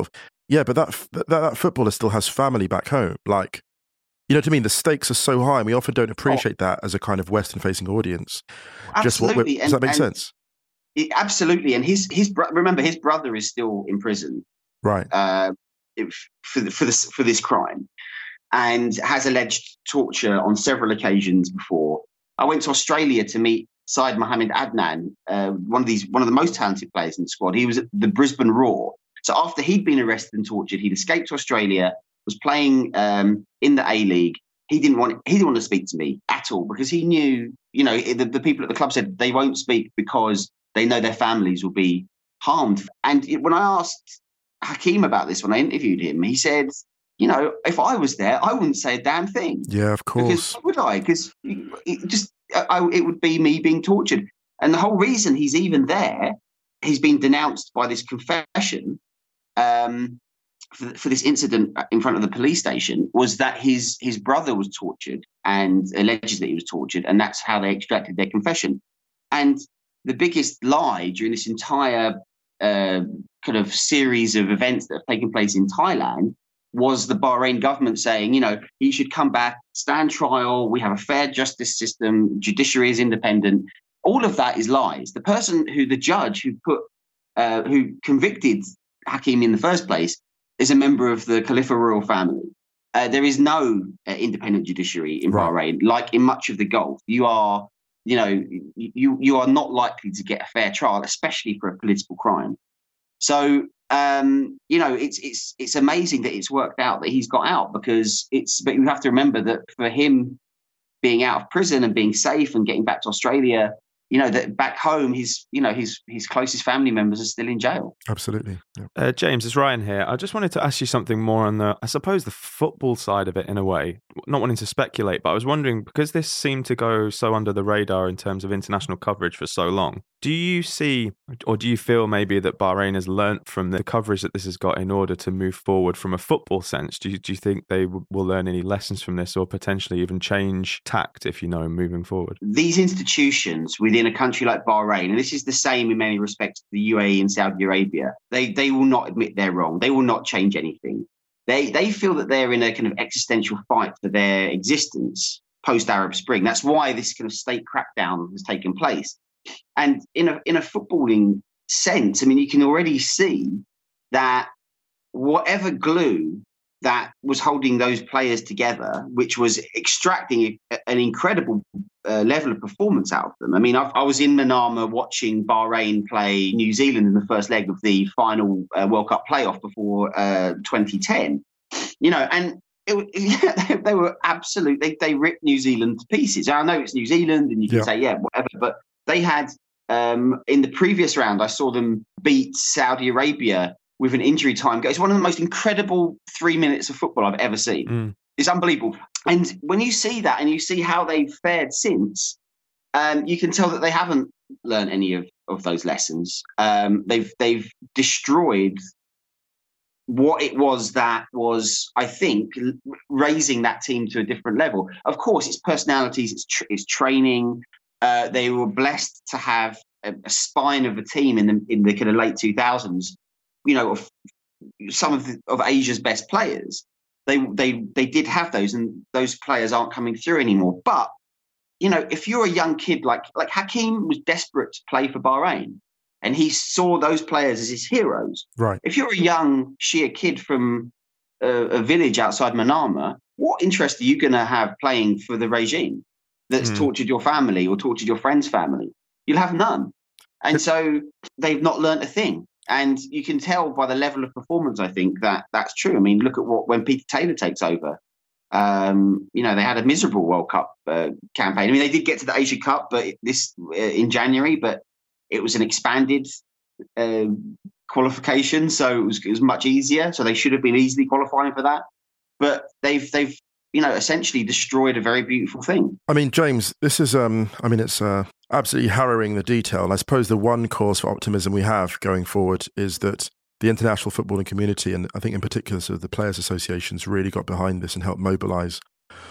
[SPEAKER 3] Yeah, but that, that that footballer still has family back home. Like, you know what I mean? The stakes are so high, and we often don't appreciate oh. that as a kind of Western-facing audience.
[SPEAKER 6] Absolutely.
[SPEAKER 3] Just what does
[SPEAKER 6] and,
[SPEAKER 3] that make
[SPEAKER 6] and
[SPEAKER 3] sense?
[SPEAKER 6] It, absolutely. And his his remember his brother is still in prison,
[SPEAKER 3] right?
[SPEAKER 6] Uh, for the, for this for this crime, and has alleged torture on several occasions before. I went to Australia to meet Syed Mohammed Adnan, uh, one of these one of the most talented players in the squad. He was at the Brisbane Roar. So after he'd been arrested and tortured, he'd escaped to Australia, was playing um, in the A-League. He didn't want he didn't want to speak to me at all because he knew, you know, the, the people at the club said they won't speak because they know their families will be harmed. And it, when I asked Hakeem about this, when I interviewed him, he said, you know, if I was there, I wouldn't say a damn thing.
[SPEAKER 3] Yeah, of course.
[SPEAKER 6] Because why would I? Because it just I, it would be me being tortured. And the whole reason he's even there, he's been denounced by this confession. Um, For, for this incident in front of the police station was that his his brother was tortured and alleged that he was tortured, and that's how they extracted their confession. And the biggest lie during this entire uh, kind of series of events that have taken place in Thailand was the Bahrain government saying, you know, he should come back, stand trial, we have a fair justice system, judiciary is independent. All of that is lies. The person who, the judge who put, uh, who convicted Hakeem in the first place is a member of the Khalifa royal family. Uh, there is no uh, independent judiciary in right. Bahrain, like in much of the Gulf. You are, you know, you you are not likely to get a fair trial, especially for a political crime. So, um, you know, it's it's it's amazing that it's worked out that he's got out because it's. But you have to remember that for him being out of prison and being safe and getting back to Australia, you know, that back home, his, you know, his his closest family members are still in jail.
[SPEAKER 3] Absolutely. Yeah.
[SPEAKER 4] Uh, James, it's Ryan here. I just wanted to ask you something more on the, I suppose, the football side of it in a way. Not wanting to speculate, but I was wondering, because this seemed to go so under the radar in terms of international coverage for so long, do you see, or do you feel maybe that Bahrain has learnt from the coverage that this has got in order to move forward from a football sense? Do you, do you think they w- will learn any lessons from this or potentially even change tact, if you know, moving forward?
[SPEAKER 6] These institutions within a country like Bahrain, and this is the same in many respects to the U A E and Saudi Arabia, they they will not admit they're wrong. They will not change anything. They they feel that they're in a kind of existential fight for their existence post-Arab Spring. That's why this kind of state crackdown has taken place. And in a in a footballing sense, I mean, you can already see that whatever glue that was holding those players together, which was extracting a, an incredible uh, level of performance out of them. I mean, I, I was in Manama watching Bahrain play New Zealand in the first leg of the final uh, World Cup playoff before uh, twenty ten. You know, and it, yeah, they, they were absolute. They, they ripped New Zealand to pieces. I know it's New Zealand, and you can yeah. say, yeah, whatever, but they had, um, in the previous round, I saw them beat Saudi Arabia with an injury time goal. It's one of the most incredible three minutes of football I've ever seen. Mm. It's unbelievable. And when you see that and you see how they've fared since, um, you can tell that they haven't learned any of, of those lessons. Um, they've they've destroyed what it was that was, I think, raising that team to a different level. Of course, it's personalities, it's, tr- it's training. Uh, they were blessed to have a, a spine of a team in the in the kind of late two thousands. You know, of some of the, of Asia's best players. They they they did have those, and those players aren't coming through anymore. But you know, if you're a young kid like like Hakeem was desperate to play for Bahrain, and he saw those players as his heroes.
[SPEAKER 3] Right.
[SPEAKER 6] If you're a young Shia kid from a, a village outside Manama, what interest are you going to have playing for the regime that's mm. tortured your family or tortured your friend's family? You'll have none. And so they've not learnt a thing. And you can tell by the level of performance, I think, that that's true. I mean, look at what when Peter Taylor takes over. Um, you know, they had a miserable World Cup uh, campaign. I mean, they did get to the Asia Cup, but this uh, in January, but it was an expanded uh, qualification, so it was, it was much easier. So they should have been easily qualifying for that. But they've they've you know essentially destroyed a very beautiful thing.
[SPEAKER 3] I mean, James, this is um, I mean, it's uh, absolutely harrowing, the detail. And I suppose the one cause for optimism we have going forward is that the international footballing community, and I think in particular sort of the players' associations, really got behind this and helped mobilise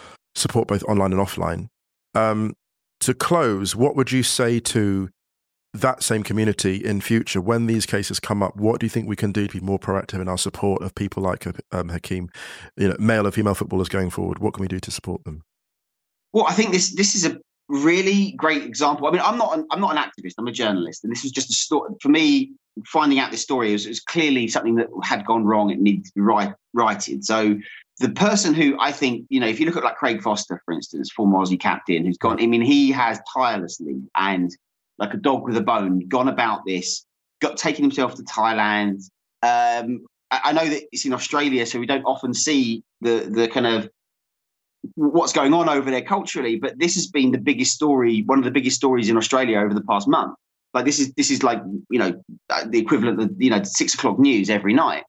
[SPEAKER 3] support both online and offline. Um, to close, what would you say to that same community in future, when these cases come up, what do you think we can do to be more proactive in our support of people like um, Hakeem, you know, male or female footballers going forward? What can we do to support them?
[SPEAKER 6] Well, I think this this is a really great example. I mean, I'm not an, I'm not an activist. I'm a journalist, and this was just a story for me. Finding out this story was, was clearly something that had gone wrong. It needed to be right, righted. So the person who I think, you know, if you look at like Craig Foster, for instance, former Aussie captain, who's gone. I mean, he has tirelessly and like a dog with a bone gone about this. Got taken himself to Thailand. Um, I, I know that it's in Australia, so we don't often see the the kind of what's going on over there culturally, but this has been the biggest story, one of the biggest stories in Australia over the past month. Like this is this is like, you know, the equivalent of, you know, six o'clock news every night.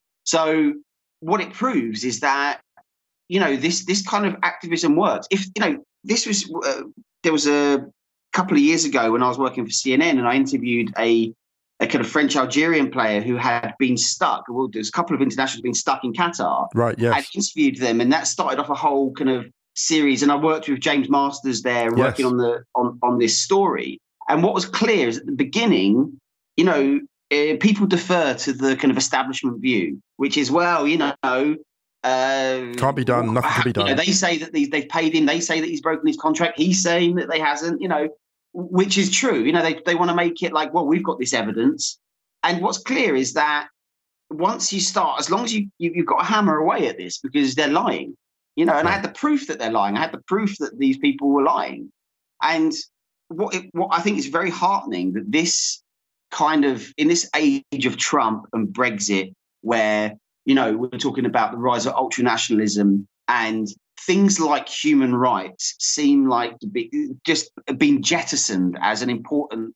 [SPEAKER 6] So what it proves is that, you know, this this kind of activism works. If, you know, this was, uh, there was a couple of years ago when I was working for C N N and I interviewed a, a kind of French Algerian player who had been stuck. Well, there's a couple of internationals been stuck in Qatar.
[SPEAKER 3] Right, yes.
[SPEAKER 6] I interviewed them, and that started off a whole kind of series. And I worked with James Masters there,
[SPEAKER 3] Yes.
[SPEAKER 6] working on the on, on this story. And what was clear is at the beginning, you know, uh, people defer to the kind of establishment view, which is, well, you know, uh,
[SPEAKER 3] Can't be done, nothing can be done.
[SPEAKER 6] You know, they say that these, they've paid him. They say that he's broken his contract. He's saying that they hasn't, you know, which is true. You know, they, they want to make it like, well, we've got this evidence. And what's clear is that once you start, as long as you, you, you've got to hammer away at this because they're lying, you know, and I had the proof that they're lying. I had the proof that these people were lying. And what, it, what I think is very heartening that this kind of, in this age of Trump and Brexit, where, you know, we're talking about the rise of ultranationalism and things like human rights seem like to be just being jettisoned as an important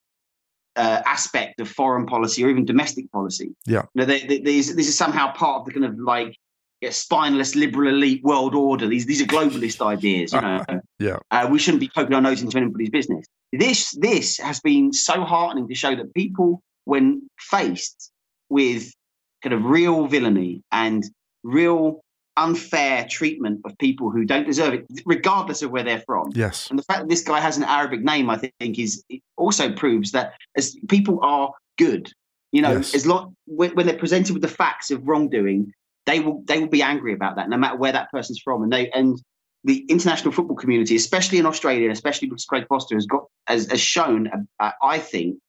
[SPEAKER 6] uh, aspect of foreign policy or even domestic policy.
[SPEAKER 3] Yeah.
[SPEAKER 6] You know, they, they, these, this is somehow part of the kind of like yeah, spineless liberal elite world order. These these are globalist ideas. You know,
[SPEAKER 3] yeah.
[SPEAKER 6] Uh, we shouldn't be poking our nose into anybody's business. This this has been so heartening to show that people, when faced with kind of real villainy and real unfair treatment of people who don't deserve it, regardless of where they're from.
[SPEAKER 3] Yes.
[SPEAKER 6] And the fact that this guy has an Arabic name, I think, is it also proves that as people are good, you know,
[SPEAKER 3] Yes.
[SPEAKER 6] as long when, when they're presented with the facts of wrongdoing, they will they will be angry about that, no matter where that person's from. And they and the international football community, especially in Australia, and especially because Craig Foster has got has, has shown, uh, I think,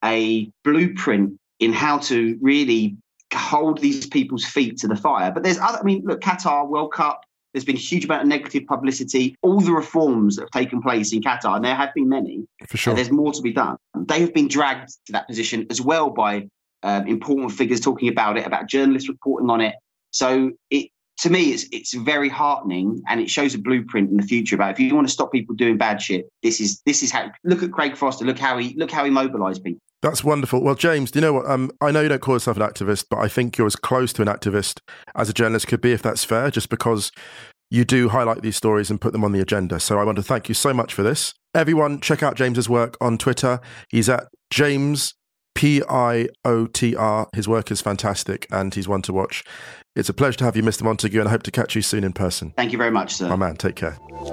[SPEAKER 6] a blueprint in how to really hold these people's feet to the fire. But there's other, I mean, look, Qatar World Cup, there's been a huge amount of negative publicity. All the reforms that have taken place in Qatar, and there have been many,
[SPEAKER 3] For sure.
[SPEAKER 6] and there's more to be done. They have been dragged to that position as well by um, important figures talking about it, about journalists reporting on it. So it, to me, it's it's very heartening, and it shows a blueprint in the future about if you want to stop people doing bad shit, this is this is how. Look at Craig Foster. Look how he look how he mobilised people.
[SPEAKER 3] That's wonderful. Well, James, do you know what? Um, I know you don't call yourself an activist, but I think you're as close to an activist as a journalist could be, if that's fair, just because you do highlight these stories and put them on the agenda. So I want to thank you so much for this. Everyone, check out James's work on Twitter. He's at James P I O T R. His work is fantastic, and he's one to watch. It's a pleasure to have you, Mister Montague, and I hope to catch you soon in person.
[SPEAKER 6] Thank you very much, sir.
[SPEAKER 3] My man, take care.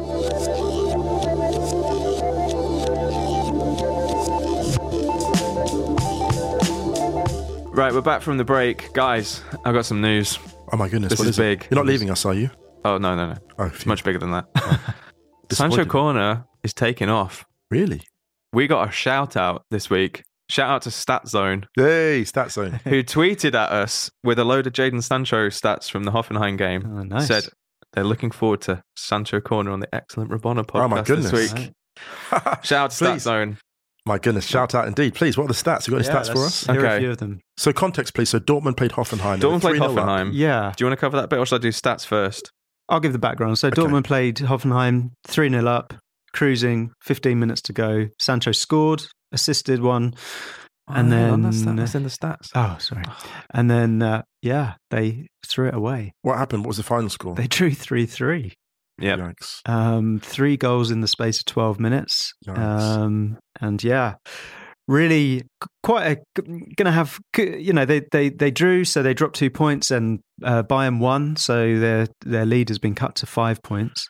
[SPEAKER 4] Right, we're back from the break. Guys, I've got some news.
[SPEAKER 3] Oh my goodness,
[SPEAKER 4] This
[SPEAKER 3] what
[SPEAKER 4] is
[SPEAKER 3] it?
[SPEAKER 4] big.
[SPEAKER 3] You're not leaving us, are you?
[SPEAKER 4] Oh, no, no, no.
[SPEAKER 3] Oh,
[SPEAKER 4] It's
[SPEAKER 3] phew.
[SPEAKER 4] much bigger than that.
[SPEAKER 3] Disappointed.
[SPEAKER 4] Sancho Corner is taking off.
[SPEAKER 3] Really?
[SPEAKER 4] We got a shout out this week. Shout out to StatZone,
[SPEAKER 3] Hey, Stat Zone.
[SPEAKER 4] who tweeted at us with a load of Jadon Sancho stats from the Hoffenheim game.
[SPEAKER 5] Oh, nice.
[SPEAKER 4] Said they're looking forward to Sancho Corner on the excellent Rabona podcast
[SPEAKER 3] Oh my goodness.
[SPEAKER 4] this week. Shout out to
[SPEAKER 3] Please.
[SPEAKER 4] StatZone.
[SPEAKER 3] My goodness, shout out indeed. Please, what are the stats? You got any
[SPEAKER 5] Yeah,
[SPEAKER 3] stats for
[SPEAKER 5] let's
[SPEAKER 3] us?
[SPEAKER 5] hear a
[SPEAKER 4] Okay.
[SPEAKER 5] few of them.
[SPEAKER 3] So context, please. So Dortmund played Hoffenheim. They were
[SPEAKER 4] Dortmund played
[SPEAKER 3] three nil up.
[SPEAKER 4] Hoffenheim.
[SPEAKER 5] Yeah,
[SPEAKER 4] Do you want to cover that bit, or should I do stats first?
[SPEAKER 5] I'll give the background. So
[SPEAKER 3] Okay.
[SPEAKER 5] Dortmund played Hoffenheim three nil up, cruising, fifteen minutes to go. Sancho scored, assisted one, and
[SPEAKER 4] Oh, hang on,
[SPEAKER 5] then
[SPEAKER 4] that's, that's in the stats.
[SPEAKER 5] oh, sorry, and then uh, yeah, they threw it away.
[SPEAKER 3] What happened? What was the final score?
[SPEAKER 5] They drew three three.
[SPEAKER 4] Yeah.
[SPEAKER 3] Yikes.
[SPEAKER 5] Um, three goals in the space of twelve minutes.
[SPEAKER 3] Nice.
[SPEAKER 5] Um, and yeah, really quite a going to have, you know, they, they they drew, so they dropped two points, and uh, Bayern won, so their their lead has been cut to five points.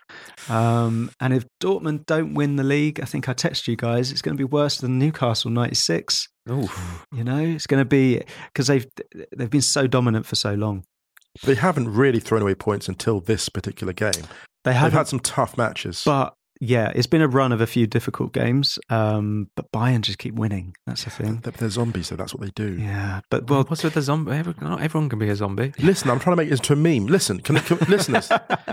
[SPEAKER 5] Um, and if Dortmund don't win the league, I think I texted you guys, it's going to be worse than Newcastle ninety-six.
[SPEAKER 4] Oof.
[SPEAKER 5] You know, it's going to be because they've they've been so dominant for so long.
[SPEAKER 3] They haven't really thrown away points until this particular game.
[SPEAKER 5] They have
[SPEAKER 3] had some tough matches,
[SPEAKER 5] but. Yeah, it's been a run of a few difficult games, um, but Bayern just keep winning. That's the thing.
[SPEAKER 3] They're, they're zombies, so that's what they do.
[SPEAKER 5] Yeah, but well,
[SPEAKER 4] what's with the zombie? Everyone, not everyone can be a zombie.
[SPEAKER 3] Listen, I'm trying to make it into a meme. Listen, can, can listeners,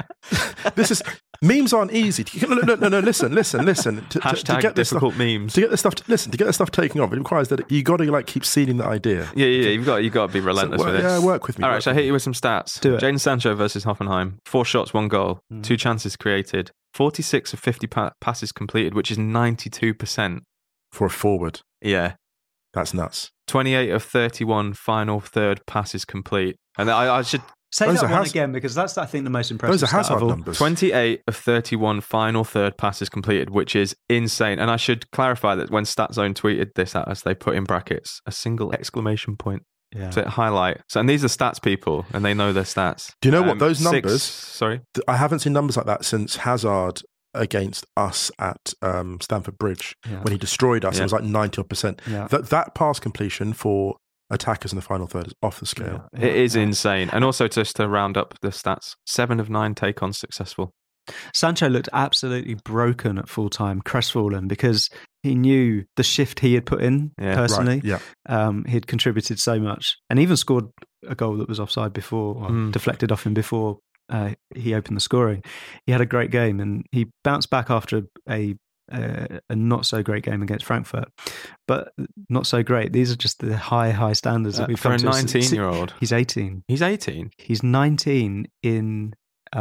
[SPEAKER 3] this is memes aren't easy. No, no, no, no. Listen, listen, listen. To,
[SPEAKER 4] Hashtag
[SPEAKER 3] to, to get this
[SPEAKER 4] difficult
[SPEAKER 3] stuff,
[SPEAKER 4] memes.
[SPEAKER 3] To get this stuff, to, listen, to get this stuff taken off, it requires that you got to like keep seeding the idea.
[SPEAKER 4] Yeah, yeah, you've got you've got to be relentless
[SPEAKER 3] so,
[SPEAKER 4] with it.
[SPEAKER 3] Yeah, work with me.
[SPEAKER 4] All right, so I hit you with some stats.
[SPEAKER 5] Do it.
[SPEAKER 4] Jadon Sancho versus Hoffenheim. Four shots, one goal, mm. two chances created. forty-six of fifty pa- passes completed, which is ninety-two percent.
[SPEAKER 3] For a forward.
[SPEAKER 4] Yeah.
[SPEAKER 3] That's nuts.
[SPEAKER 4] twenty-eight of thirty-one final third passes complete. And I, I should...
[SPEAKER 5] Say
[SPEAKER 3] those
[SPEAKER 5] that one
[SPEAKER 3] Haz-
[SPEAKER 5] again, because that's, I think, the most impressive.
[SPEAKER 3] Those are Hazard numbers.
[SPEAKER 4] twenty-eight of thirty-one final third passes completed, which is insane. And I should clarify that when StatZone tweeted this at us, they put in brackets a single exclamation point.
[SPEAKER 5] Yeah.
[SPEAKER 4] To highlight. So, and these are stats people, and they know their stats.
[SPEAKER 3] Do you know
[SPEAKER 4] um,
[SPEAKER 3] what those numbers?
[SPEAKER 4] Six, sorry,
[SPEAKER 3] I haven't seen numbers like that since Hazard against us at um, Stamford Bridge
[SPEAKER 5] yeah.
[SPEAKER 3] when he destroyed us.
[SPEAKER 4] Yeah.
[SPEAKER 3] It was like ninety odd percent.
[SPEAKER 5] Yeah.
[SPEAKER 3] That that pass completion for attackers in the final third is off the scale.
[SPEAKER 5] Yeah.
[SPEAKER 4] it is
[SPEAKER 5] yeah.
[SPEAKER 4] insane. And also, just to round up the stats, seven of nine take-ons successful.
[SPEAKER 5] Sancho looked absolutely broken at full time, crestfallen, because he knew the shift he had put in
[SPEAKER 4] Yeah.
[SPEAKER 5] personally.
[SPEAKER 3] Right, yeah.
[SPEAKER 5] Um, he'd contributed so much, and even scored a goal that was offside before, or
[SPEAKER 4] Mm.
[SPEAKER 5] deflected off him before uh, he opened the scoring. He had a great game, and he bounced back after a a, a not so great game against Frankfurt, but not so great. These are just the high, high standards that
[SPEAKER 4] Uh,
[SPEAKER 5] we've
[SPEAKER 4] for
[SPEAKER 5] come
[SPEAKER 4] a
[SPEAKER 5] to.
[SPEAKER 4] nineteen-year-old.
[SPEAKER 5] He's eighteen.
[SPEAKER 4] He's eighteen.
[SPEAKER 5] He's nineteen in.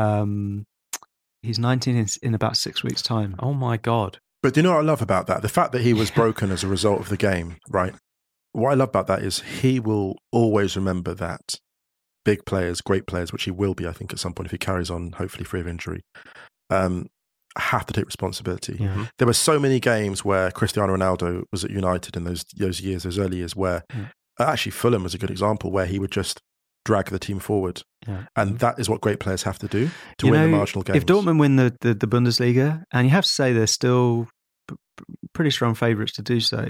[SPEAKER 5] Um, he's nineteen in, in about six weeks' time.
[SPEAKER 4] Oh my God.
[SPEAKER 3] But do you know what I love about that? The fact that he was broken as a result of the game, right? What I love about that is he will always remember that big players, great players, which he will be, I think, at some point if he carries on, hopefully free of injury, um, have to take responsibility.
[SPEAKER 5] Yeah.
[SPEAKER 3] There were so many games where Cristiano Ronaldo was at United in those those years, those early years, where
[SPEAKER 5] Yeah.
[SPEAKER 3] actually Fulham was a good example, where he would just drag the team forward.
[SPEAKER 5] Yeah.
[SPEAKER 3] And that is what great players have to do to
[SPEAKER 5] You
[SPEAKER 3] win
[SPEAKER 5] know,
[SPEAKER 3] the marginal games.
[SPEAKER 5] If Dortmund win the, the, the Bundesliga, and you have to say they're still p- p- pretty strong favourites to do so,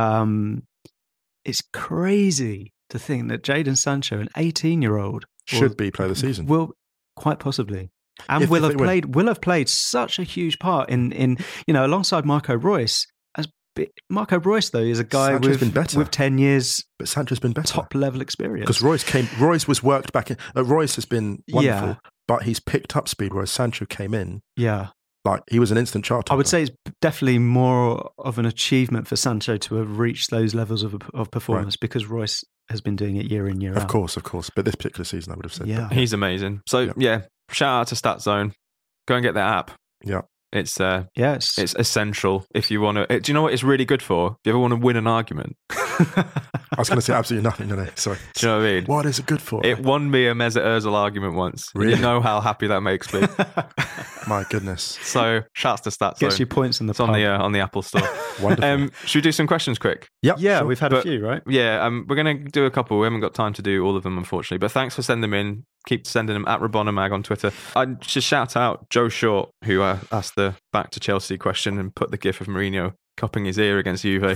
[SPEAKER 5] um, it's crazy to think that Jadon Sancho, an eighteen-year-old,
[SPEAKER 3] should be player of the season.
[SPEAKER 5] Will quite possibly. And
[SPEAKER 3] If-
[SPEAKER 5] will
[SPEAKER 3] if
[SPEAKER 5] have
[SPEAKER 3] they win.
[SPEAKER 5] played will have played such a huge part in, in you know, alongside Marco Reus. As bi- Marco Reus, though, is a guy
[SPEAKER 3] Sancho's
[SPEAKER 5] with,
[SPEAKER 3] been better.
[SPEAKER 5] with ten years
[SPEAKER 3] But Sancho's been better.
[SPEAKER 5] top level experience.
[SPEAKER 3] Because Royce came, Royce was worked back in. Uh, Royce has been wonderful,
[SPEAKER 5] Yeah.
[SPEAKER 3] but he's picked up speed. Whereas Sancho came in
[SPEAKER 5] Yeah.
[SPEAKER 3] like he was an instant chart.
[SPEAKER 5] I would say it's definitely more of an achievement for Sancho to have reached those levels of of performance because Royce has been doing it year in, year
[SPEAKER 3] of
[SPEAKER 5] out.
[SPEAKER 3] course, of course. But this particular season, I would have said,
[SPEAKER 5] Yeah.
[SPEAKER 3] that.
[SPEAKER 4] He's amazing. So,
[SPEAKER 3] Yeah.
[SPEAKER 4] yeah, shout out to StatZone. Go and get their app.
[SPEAKER 3] Yeah.
[SPEAKER 4] It's uh,
[SPEAKER 5] Yes.
[SPEAKER 4] it's essential if you want to. Do you know what it's really good for? If you ever want to win an argument,
[SPEAKER 3] I was going to say absolutely nothing. No, no, sorry.
[SPEAKER 4] do you know what I mean?
[SPEAKER 3] What is it good for?
[SPEAKER 4] It won me a Mesut Ozil argument once.
[SPEAKER 3] Really?
[SPEAKER 4] You know how happy that makes me.
[SPEAKER 3] My goodness,
[SPEAKER 4] So, shouts to StatZone.
[SPEAKER 5] Gets you points in the
[SPEAKER 4] It's on
[SPEAKER 5] pub.
[SPEAKER 4] the uh, on the Apple Store.
[SPEAKER 3] wonderful.
[SPEAKER 4] um, should we do some questions quick?
[SPEAKER 3] yep,
[SPEAKER 5] Yeah,
[SPEAKER 3] sure.
[SPEAKER 5] we've had a
[SPEAKER 4] But-
[SPEAKER 5] few, right?
[SPEAKER 4] Yeah, um, we're going to do a couple. We haven't got time to do all of them, unfortunately. But thanks for sending them in. Keep sending them at Rabonamag on Twitter. I should shout out Joe Short, who uh, asked the back to Chelsea question and put the gif of Mourinho cupping his ear against Juve.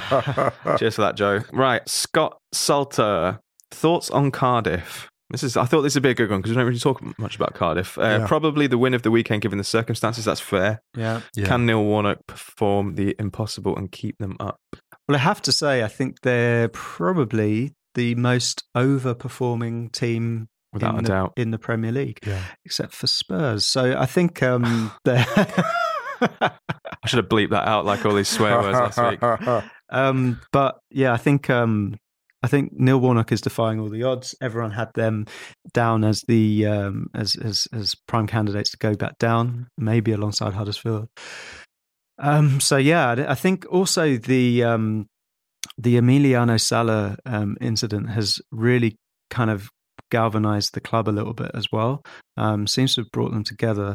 [SPEAKER 4] Cheers for that, Joe. Right, Scott Salter. Thoughts on Cardiff? This is. I thought this would be a good one because we don't really talk much about Cardiff. Uh,
[SPEAKER 3] Yeah.
[SPEAKER 4] Probably the win of the weekend, given the circumstances. That's fair.
[SPEAKER 5] Yeah.
[SPEAKER 3] Yeah.
[SPEAKER 4] Can Neil Warnock perform the impossible and keep them up?
[SPEAKER 5] Well, I have to say, I think they're probably the most overperforming team
[SPEAKER 4] Without
[SPEAKER 5] in
[SPEAKER 4] a
[SPEAKER 5] the,
[SPEAKER 4] doubt.
[SPEAKER 5] in the Premier League,
[SPEAKER 3] Yeah.
[SPEAKER 5] except for Spurs. So I think um, they're.
[SPEAKER 4] I should have bleeped that out like all these swear words last week.
[SPEAKER 5] Um, but yeah, I think um, I think Neil Warnock is defying all the odds. Everyone had them down as the um, as, as as prime candidates to go back down, maybe alongside Huddersfield. Um, so yeah, I I think also the um, the Emiliano Sala um, incident has really kind of galvanized the club a little bit as well. Um, seems to have brought them together.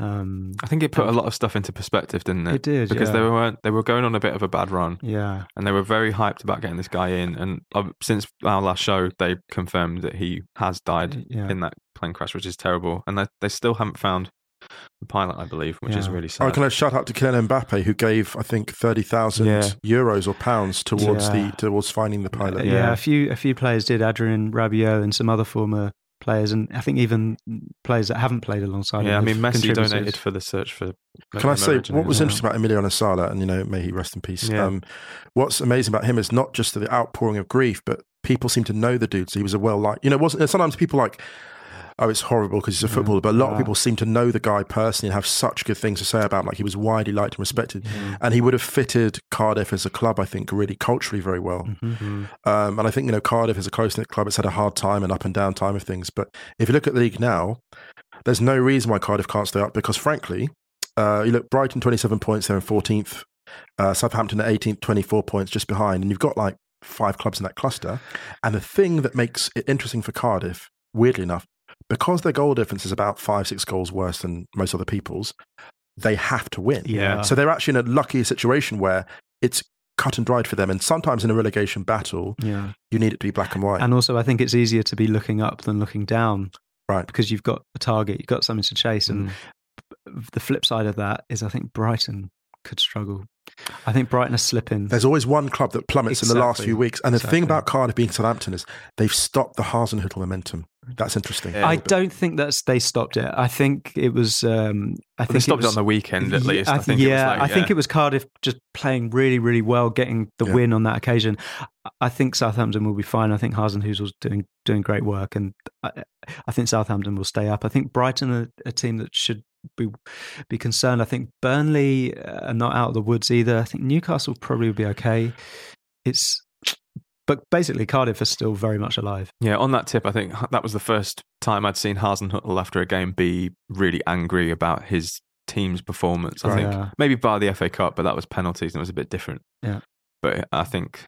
[SPEAKER 5] Um,
[SPEAKER 4] I think it put a lot of stuff into perspective, didn't it?
[SPEAKER 5] It did,
[SPEAKER 4] because
[SPEAKER 5] yeah.
[SPEAKER 4] they were they were going on a bit of a bad run,
[SPEAKER 5] yeah.
[SPEAKER 4] and they were very hyped about getting this guy in. And uh, since our last show, they confirmed that he has died
[SPEAKER 5] Yeah.
[SPEAKER 4] in that plane crash, which is terrible. And they, they still haven't found the pilot, I believe, which is
[SPEAKER 5] Yeah.
[SPEAKER 4] really sad.
[SPEAKER 3] Oh, can I shout out to Kylian Mbappe, who gave, I think, thirty thousand
[SPEAKER 4] Yeah.
[SPEAKER 3] euros or pounds towards
[SPEAKER 5] Yeah.
[SPEAKER 3] the towards finding the pilot.
[SPEAKER 5] Yeah,
[SPEAKER 4] Yeah.
[SPEAKER 5] a few a few players did. Adrien Rabiot and some other former players, and I think even players that haven't played alongside
[SPEAKER 4] yeah, I
[SPEAKER 5] him.
[SPEAKER 4] mean,
[SPEAKER 5] have
[SPEAKER 4] Messi
[SPEAKER 5] contributed.
[SPEAKER 4] donated for the search for.
[SPEAKER 3] Can I say what was
[SPEAKER 4] Yeah.
[SPEAKER 3] interesting about Emiliano Sala, and you know, may he rest in peace.
[SPEAKER 4] Yeah.
[SPEAKER 3] Um, what's amazing about him is not just the outpouring of grief, but people seem to know the dude. So he was a well liked. You know, it wasn't sometimes people like, oh, it's horrible because he's a footballer, but a lot of
[SPEAKER 5] Wow.
[SPEAKER 3] people seem to know the guy personally and have such good things to say about him. Like he was widely liked and respected,
[SPEAKER 5] Mm.
[SPEAKER 3] and he would have fitted Cardiff as a club, I think, really culturally very well.
[SPEAKER 5] Mhm.
[SPEAKER 3] Um, and I think, you know, Cardiff is a close-knit club. It's had a hard time and up and down time of things. But if you look at the league now, there's no reason why Cardiff can't stay up because, frankly, uh, you look, Brighton, twenty-seven points, they're in fourteenth. Uh, Southampton at eighteenth, twenty-four points just behind. And you've got like five clubs in that cluster. And the thing that makes it interesting for Cardiff, weirdly enough, because their goal difference is about five, six goals worse than most other people's, they have to win.
[SPEAKER 5] Yeah.
[SPEAKER 3] So they're actually in a lucky situation where it's cut and dried for them. And sometimes in a relegation battle,
[SPEAKER 5] Yeah.
[SPEAKER 3] you need it to be black and white.
[SPEAKER 5] And also, I think it's easier to be looking up than looking down.
[SPEAKER 3] Right.
[SPEAKER 5] Because you've got a target, you've got something to chase. And
[SPEAKER 4] Mm.
[SPEAKER 5] the flip side of that is I think Brighton could struggle. I think Brighton are slipping.
[SPEAKER 3] There's always one club that plummets in the last
[SPEAKER 5] Exactly.
[SPEAKER 3] few weeks. And the
[SPEAKER 5] Exactly.
[SPEAKER 3] thing about Cardiff being Southampton is they've stopped the Hasenhüttl momentum. That's interesting.
[SPEAKER 4] Yeah.
[SPEAKER 5] I don't think that's they stopped it. I think it was. Um, I
[SPEAKER 4] Well,
[SPEAKER 5] think
[SPEAKER 4] they stopped
[SPEAKER 5] it,
[SPEAKER 4] it
[SPEAKER 5] was,
[SPEAKER 4] on the weekend at
[SPEAKER 5] Yeah,
[SPEAKER 4] least. I,
[SPEAKER 5] I
[SPEAKER 4] think
[SPEAKER 5] yeah,
[SPEAKER 4] it was like,
[SPEAKER 5] I think
[SPEAKER 4] yeah.
[SPEAKER 5] it was Cardiff just playing really, really well, getting the
[SPEAKER 3] Yeah.
[SPEAKER 5] win on that occasion. I think Southampton will be fine. I think Hasenhüttl's doing doing great work, and I, I think Southampton will stay up. I think Brighton are a team that should be be concerned. I think Burnley are not out of the woods either. I think Newcastle probably will be okay. It's but basically Cardiff are still very much alive.
[SPEAKER 4] Yeah, on that tip, I think that was the first time I'd seen Hasenhüttl after a game be really angry about his team's performance. I
[SPEAKER 3] Right.
[SPEAKER 4] think
[SPEAKER 5] Yeah.
[SPEAKER 4] maybe by the F A Cup, but that was penalties and it was a bit different.
[SPEAKER 5] Yeah.
[SPEAKER 4] But I think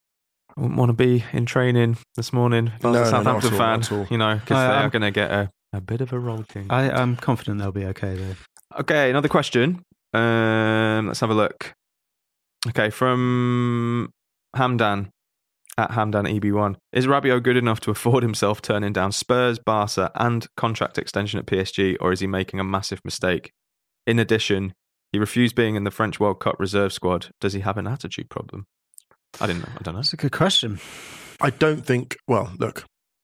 [SPEAKER 4] I wouldn't want to be in training this morning if I was
[SPEAKER 3] No,
[SPEAKER 4] a
[SPEAKER 3] no, not
[SPEAKER 4] Southampton
[SPEAKER 3] at all,
[SPEAKER 4] fan,
[SPEAKER 3] not at all.
[SPEAKER 4] you know, because
[SPEAKER 5] I-
[SPEAKER 4] they
[SPEAKER 5] I'm-
[SPEAKER 4] are going to get a, a bit of a rolling.
[SPEAKER 5] I, I'm confident they'll be okay though.
[SPEAKER 4] Okay, another question. Um, let's have a look. Okay, from Hamdan at Hamdan E B one. Is Rabiot good enough to afford himself turning down Spurs, Barca, and contract extension at P S G, or is he making a massive mistake? In addition, he refused being in the French World Cup reserve squad. Does he have an attitude problem? I didn't know. I don't know.
[SPEAKER 5] That's a good question.
[SPEAKER 3] I don't think, well, look,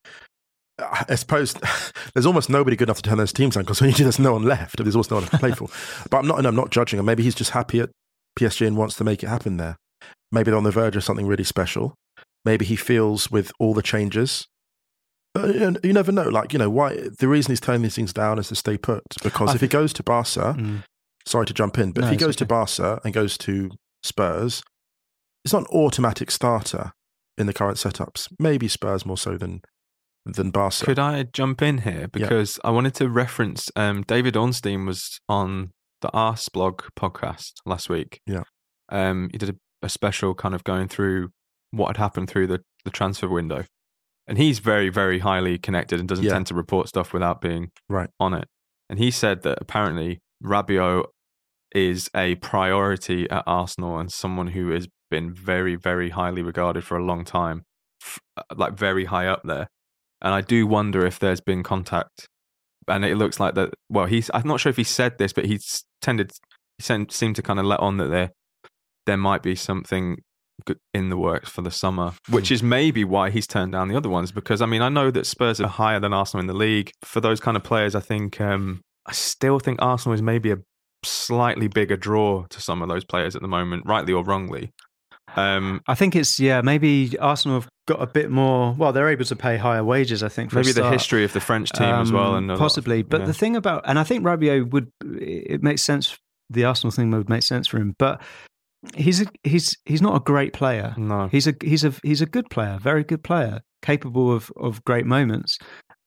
[SPEAKER 3] I suppose there's almost nobody good enough to turn those teams down because usually there's no one left. There's almost no one to play for. But I'm not, and I'm not judging him. Maybe he's just happy at P S G and wants to make it happen there. Maybe they're on the verge of something really special. Maybe he feels with all the changes. Uh, you you never know. Like, you know, why the reason he's turning these things down is to stay put. Because
[SPEAKER 5] I
[SPEAKER 3] if he goes to Barca,
[SPEAKER 5] Mm.
[SPEAKER 3] sorry to jump in, but
[SPEAKER 5] No,
[SPEAKER 3] if he
[SPEAKER 5] it's
[SPEAKER 3] goes to
[SPEAKER 5] okay.
[SPEAKER 3] Barca and goes to Spurs, it's not an automatic starter in the current setups. Maybe Spurs more so than than Barca.
[SPEAKER 4] Could I jump in here? Because I wanted to reference um, David Ornstein was on the Arse blog podcast last week.
[SPEAKER 3] Yeah.
[SPEAKER 4] Um, he did a, a special kind of going through what had happened through the, the transfer window. And he's very, very highly connected and doesn't
[SPEAKER 3] Yeah.
[SPEAKER 4] tend to report stuff without being
[SPEAKER 3] Right.
[SPEAKER 4] on it. And he said that apparently Rabiot is a priority at Arsenal and someone who has been very, very highly regarded for a long time, f- like very high up there. And I do wonder if there's been contact. And it looks like that, well, he's, I'm not sure if he said this, but he's tended, he seemed seemed to kind of let on that there, there might be something good in the works for the summer, which is maybe why he's turned down the other ones. Because, I mean, I know that Spurs are higher than Arsenal in the league. For those kind of players, I think, um, I still think Arsenal is maybe a slightly bigger draw to some of those players at the moment, rightly or wrongly. Um,
[SPEAKER 5] I think it's, yeah, maybe Arsenal have got a bit more, well, they're able to pay higher wages, I think, for
[SPEAKER 4] maybe
[SPEAKER 5] a
[SPEAKER 4] the
[SPEAKER 5] start.
[SPEAKER 4] history of the French team as well.
[SPEAKER 5] Um,
[SPEAKER 4] and a lot of-
[SPEAKER 5] possibly. But
[SPEAKER 4] yeah.
[SPEAKER 5] the thing about, and I think Rabiot would, it makes sense, the Arsenal thing would make sense for him, but he's a, he's he's not a great player.
[SPEAKER 4] No.
[SPEAKER 5] He's a he's a he's a good player, very good player, capable of of great moments.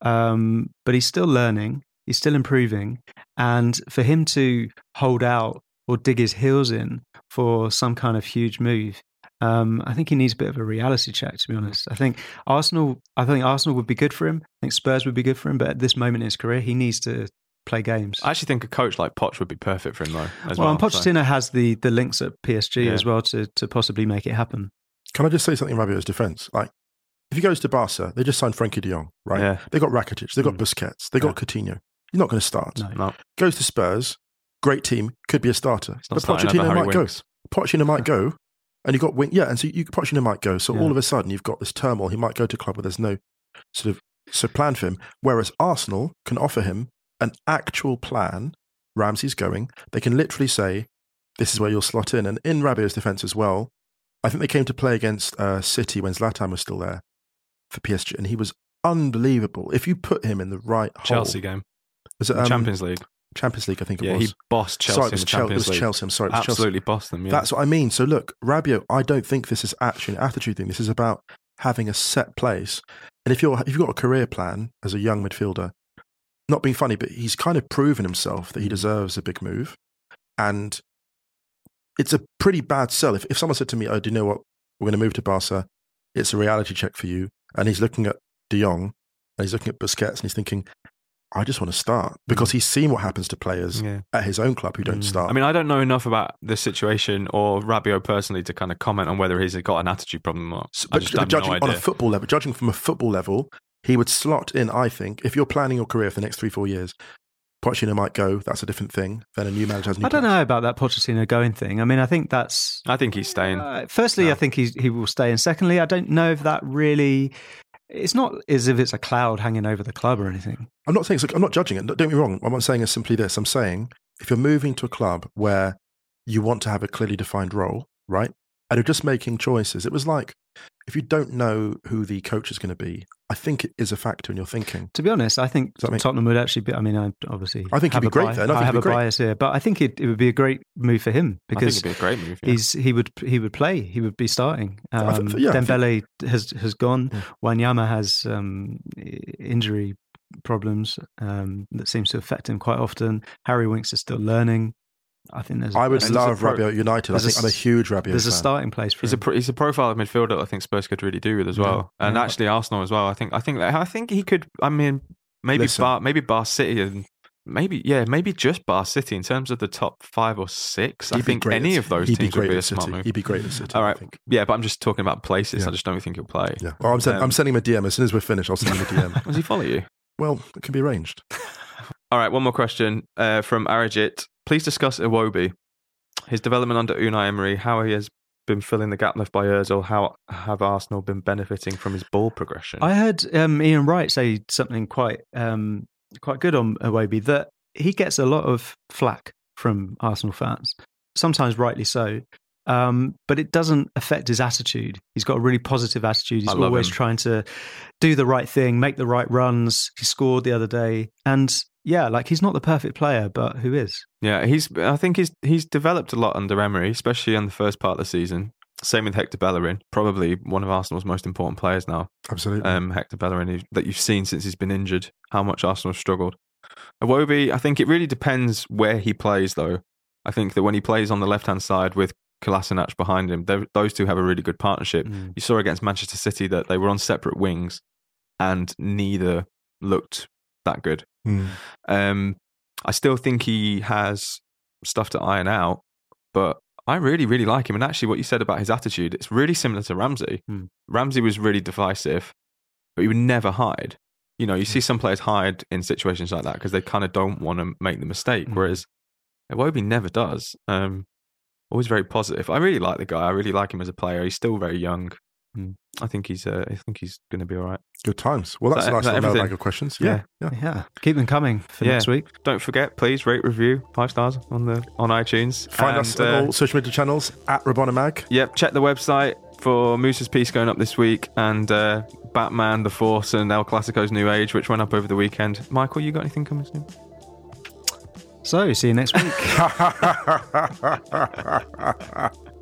[SPEAKER 5] Um, but he's still learning, he's still improving, and for him to hold out or dig his heels in for some kind of huge move, um, I think he needs a bit of a reality check. To be honest, I think Arsenal, I think Arsenal would be good for him. I think Spurs would be good for him, but at this moment in his career, he needs to play games.
[SPEAKER 4] I actually think a coach like Poch would be perfect for him, though. As
[SPEAKER 5] well,
[SPEAKER 4] well,
[SPEAKER 5] and Pochettino
[SPEAKER 4] so.
[SPEAKER 5] has the the links at P S G
[SPEAKER 4] Yeah.
[SPEAKER 5] as well to to possibly make it happen.
[SPEAKER 3] Can I just say something in Rabiot's defence? Like, if he goes to Barca, they just signed Frankie de Jong, right?
[SPEAKER 4] Yeah.
[SPEAKER 3] They got Rakitic, they got
[SPEAKER 5] Mm.
[SPEAKER 3] Busquets, they got
[SPEAKER 4] Yeah.
[SPEAKER 3] Coutinho. He's not going to start.
[SPEAKER 5] No.
[SPEAKER 4] No,
[SPEAKER 3] Goes to Spurs, great team, could be a starter.
[SPEAKER 4] it's not
[SPEAKER 3] But
[SPEAKER 4] starting over
[SPEAKER 3] Pochettino
[SPEAKER 4] Harry
[SPEAKER 3] might go.
[SPEAKER 4] Winks.
[SPEAKER 3] Pochettino might go, and you got wing. Yeah, and so you Pochettino might go. So
[SPEAKER 5] Yeah.
[SPEAKER 3] all of a sudden, you've got this turmoil. He might go to a club where there's no sort of so plan for him. Whereas Arsenal can offer him an actual plan. Ramsey's going. They can literally say, "This is where you'll slot in." And in Rabiot's defence as well, I think they came to play against uh, City when Zlatan was still there for P S G, and he was unbelievable. If you put him in the right
[SPEAKER 4] Chelsea
[SPEAKER 3] hole,
[SPEAKER 4] game,
[SPEAKER 3] was it
[SPEAKER 4] The
[SPEAKER 3] um,
[SPEAKER 4] Champions League.
[SPEAKER 3] Champions League? I think it
[SPEAKER 4] Yeah,
[SPEAKER 3] was.
[SPEAKER 4] he bossed Chelsea
[SPEAKER 3] Sorry, it
[SPEAKER 4] in
[SPEAKER 3] was,
[SPEAKER 4] the
[SPEAKER 3] Chel- it
[SPEAKER 4] Champions
[SPEAKER 3] was
[SPEAKER 4] League.
[SPEAKER 3] Chelsea. I'm sorry, it was Chelsea.
[SPEAKER 4] Absolutely bossed them. Yeah.
[SPEAKER 3] That's what I mean. So look, Rabiot, I don't think this is actually an attitude thing. This is about having a set place. And if you're if you've got a career plan as a young midfielder, not being funny, but he's kind of proven himself that he deserves a big move. And it's a pretty bad sell. If if someone said to me, "Oh, do you know what? We're going to move to Barca. It's a reality check for you," and he's looking at De Jong and he's looking at Busquets and he's thinking, I just want to start, because he's seen what happens to players
[SPEAKER 4] Yeah.
[SPEAKER 3] at his own club who don't
[SPEAKER 5] Mm.
[SPEAKER 3] start.
[SPEAKER 4] I mean, I don't know enough about this situation or Rabiot personally to kind of comment on whether he's got an attitude problem or not.
[SPEAKER 3] So-
[SPEAKER 4] I
[SPEAKER 3] but
[SPEAKER 4] just
[SPEAKER 3] but
[SPEAKER 4] have
[SPEAKER 3] judging
[SPEAKER 4] no
[SPEAKER 3] on a
[SPEAKER 4] idea.
[SPEAKER 3] football level, judging from a football level, he would slot in. I think if you're planning your career for the next three, four years, Pochettino might go. That's a different thing. Then a new manager has a new
[SPEAKER 5] I don't
[SPEAKER 3] plans.
[SPEAKER 5] know about that Pochettino going thing. I mean, I think that's.
[SPEAKER 4] I think he's staying.
[SPEAKER 5] Uh, firstly,
[SPEAKER 4] No.
[SPEAKER 5] I think he's, he will stay. And secondly, I don't know if that really. It's not as if it's a cloud hanging over the club or anything.
[SPEAKER 3] I'm not saying. I'm not judging it. Don't get me wrong. What I'm saying is simply this. I'm saying if you're moving to a club where you want to have a clearly defined role, right, and you're just making choices. It was like if you don't know who the coach is going to be, I think it is a factor in your thinking.
[SPEAKER 5] To be honest, I think
[SPEAKER 3] Does that make-
[SPEAKER 5] Tottenham would actually be. I mean, I obviously.
[SPEAKER 3] I think he'd
[SPEAKER 5] have
[SPEAKER 3] be
[SPEAKER 5] a
[SPEAKER 3] great
[SPEAKER 5] bias-
[SPEAKER 3] there. I think
[SPEAKER 5] I
[SPEAKER 3] he'd
[SPEAKER 5] have
[SPEAKER 3] be
[SPEAKER 5] a
[SPEAKER 3] great.
[SPEAKER 5] bias here, but I think it, it would be a great move for him
[SPEAKER 4] I think
[SPEAKER 5] because
[SPEAKER 4] it'd be a great move. Yeah.
[SPEAKER 5] he's he would he would play. He would be starting.
[SPEAKER 3] I
[SPEAKER 5] Um,
[SPEAKER 3] th- yeah, I think-
[SPEAKER 5] Dembele has has gone.
[SPEAKER 3] Yeah.
[SPEAKER 5] Wanyama has um, i- injury problems um, that seems to affect him quite often. Harry Winks is still learning. I think there's.
[SPEAKER 3] I would
[SPEAKER 5] there's
[SPEAKER 3] love
[SPEAKER 5] a pro-
[SPEAKER 3] Rabiot United. I
[SPEAKER 5] there's a
[SPEAKER 3] think I'm a
[SPEAKER 5] s-
[SPEAKER 3] huge Rabiot
[SPEAKER 5] There's a
[SPEAKER 3] fan.
[SPEAKER 5] starting place for
[SPEAKER 4] He's a
[SPEAKER 5] him.
[SPEAKER 4] pro- he's a profile of midfielder that I think Spurs could really do with as well,
[SPEAKER 5] Yeah.
[SPEAKER 4] and
[SPEAKER 5] Yeah.
[SPEAKER 4] actually Arsenal as well. I think I think I think he could. I mean, maybe
[SPEAKER 3] Listen.
[SPEAKER 4] Bar maybe Bar City and maybe yeah maybe just Bar City in terms of the top five or six. I
[SPEAKER 3] He'd be
[SPEAKER 4] think
[SPEAKER 3] great
[SPEAKER 4] any
[SPEAKER 3] at-
[SPEAKER 4] of those
[SPEAKER 3] he'd
[SPEAKER 4] teams
[SPEAKER 3] be great
[SPEAKER 4] would be a
[SPEAKER 3] at
[SPEAKER 4] smart
[SPEAKER 3] City.
[SPEAKER 4] move.
[SPEAKER 3] He'd be great at City.
[SPEAKER 4] All
[SPEAKER 3] I
[SPEAKER 4] right,
[SPEAKER 3] think.
[SPEAKER 4] yeah, but I'm just talking about places.
[SPEAKER 3] Yeah.
[SPEAKER 4] I just don't think he'll play.
[SPEAKER 3] Yeah. Well, I'm, send,
[SPEAKER 4] Um,
[SPEAKER 3] I'm sending him a D M as soon as we're finished. I'll send him a D M.
[SPEAKER 4] Does he follow you?
[SPEAKER 3] Well, it can be arranged.
[SPEAKER 4] All right, one more question uh, from Arajit. Please discuss Iwobi, his development under Unai Emery, how he has been filling the gap left by Ozil, how have Arsenal been benefiting from his ball progression?
[SPEAKER 5] I heard um, Ian Wright say something quite um, quite good on Iwobi, that he gets a lot of flack from Arsenal fans, sometimes rightly so. Um, but it doesn't affect his attitude. He's got a really positive attitude. He's
[SPEAKER 4] I love
[SPEAKER 5] always
[SPEAKER 4] him.
[SPEAKER 5] trying to do the right thing, make the right runs. He scored the other day. And yeah, like he's not the perfect player, but who is?
[SPEAKER 4] Yeah, he's. I think he's he's developed a lot under Emery, especially in the first part of the season. Same with Hector Bellerin, probably one of Arsenal's most important players now.
[SPEAKER 3] Absolutely.
[SPEAKER 4] Um, Hector Bellerin, who- that you've seen since he's been injured, how much Arsenal have struggled. Iwobi, I think it really depends where he plays, though. I think that when he plays on the left-hand side with Kolasinac behind him, they- those two have a really good partnership.
[SPEAKER 5] Mm.
[SPEAKER 4] You saw against Manchester City that they were on separate wings and neither looked that good.
[SPEAKER 3] Mm.
[SPEAKER 4] Um, I still think he has stuff to iron out, but I really, really like him. And actually, what you said about his attitude, it's really similar to Ramsey.
[SPEAKER 5] Hmm.
[SPEAKER 4] Ramsey was really divisive, but he would never hide. You know, you see some players hide in situations like that because they kind of don't want to make the mistake,
[SPEAKER 5] Hmm.
[SPEAKER 4] whereas Iwobi never does. Um, always very positive. I really like the guy. I really like him as a player. He's still very young.
[SPEAKER 5] Hmm.
[SPEAKER 4] I think he's. Uh, I think he's going to be all right.
[SPEAKER 3] Good times. Well, that's
[SPEAKER 4] Is that-
[SPEAKER 3] a nice
[SPEAKER 4] is that
[SPEAKER 3] little
[SPEAKER 4] everything?
[SPEAKER 3] mailbag of questions. Yeah. yeah.
[SPEAKER 5] Yeah, keep them coming for
[SPEAKER 4] Yeah.
[SPEAKER 5] next week.
[SPEAKER 4] Don't forget, please rate, review, five stars on the on iTunes.
[SPEAKER 3] Find
[SPEAKER 4] And,
[SPEAKER 3] us on
[SPEAKER 4] uh,
[SPEAKER 3] all social media channels at Rabona Mag.
[SPEAKER 4] Yep, check the website for Moose's piece going up this week and uh, Batman, The Force, and El Clasico's New Age, which went up over the weekend. Michael, you got anything coming soon?
[SPEAKER 5] So, see you next week.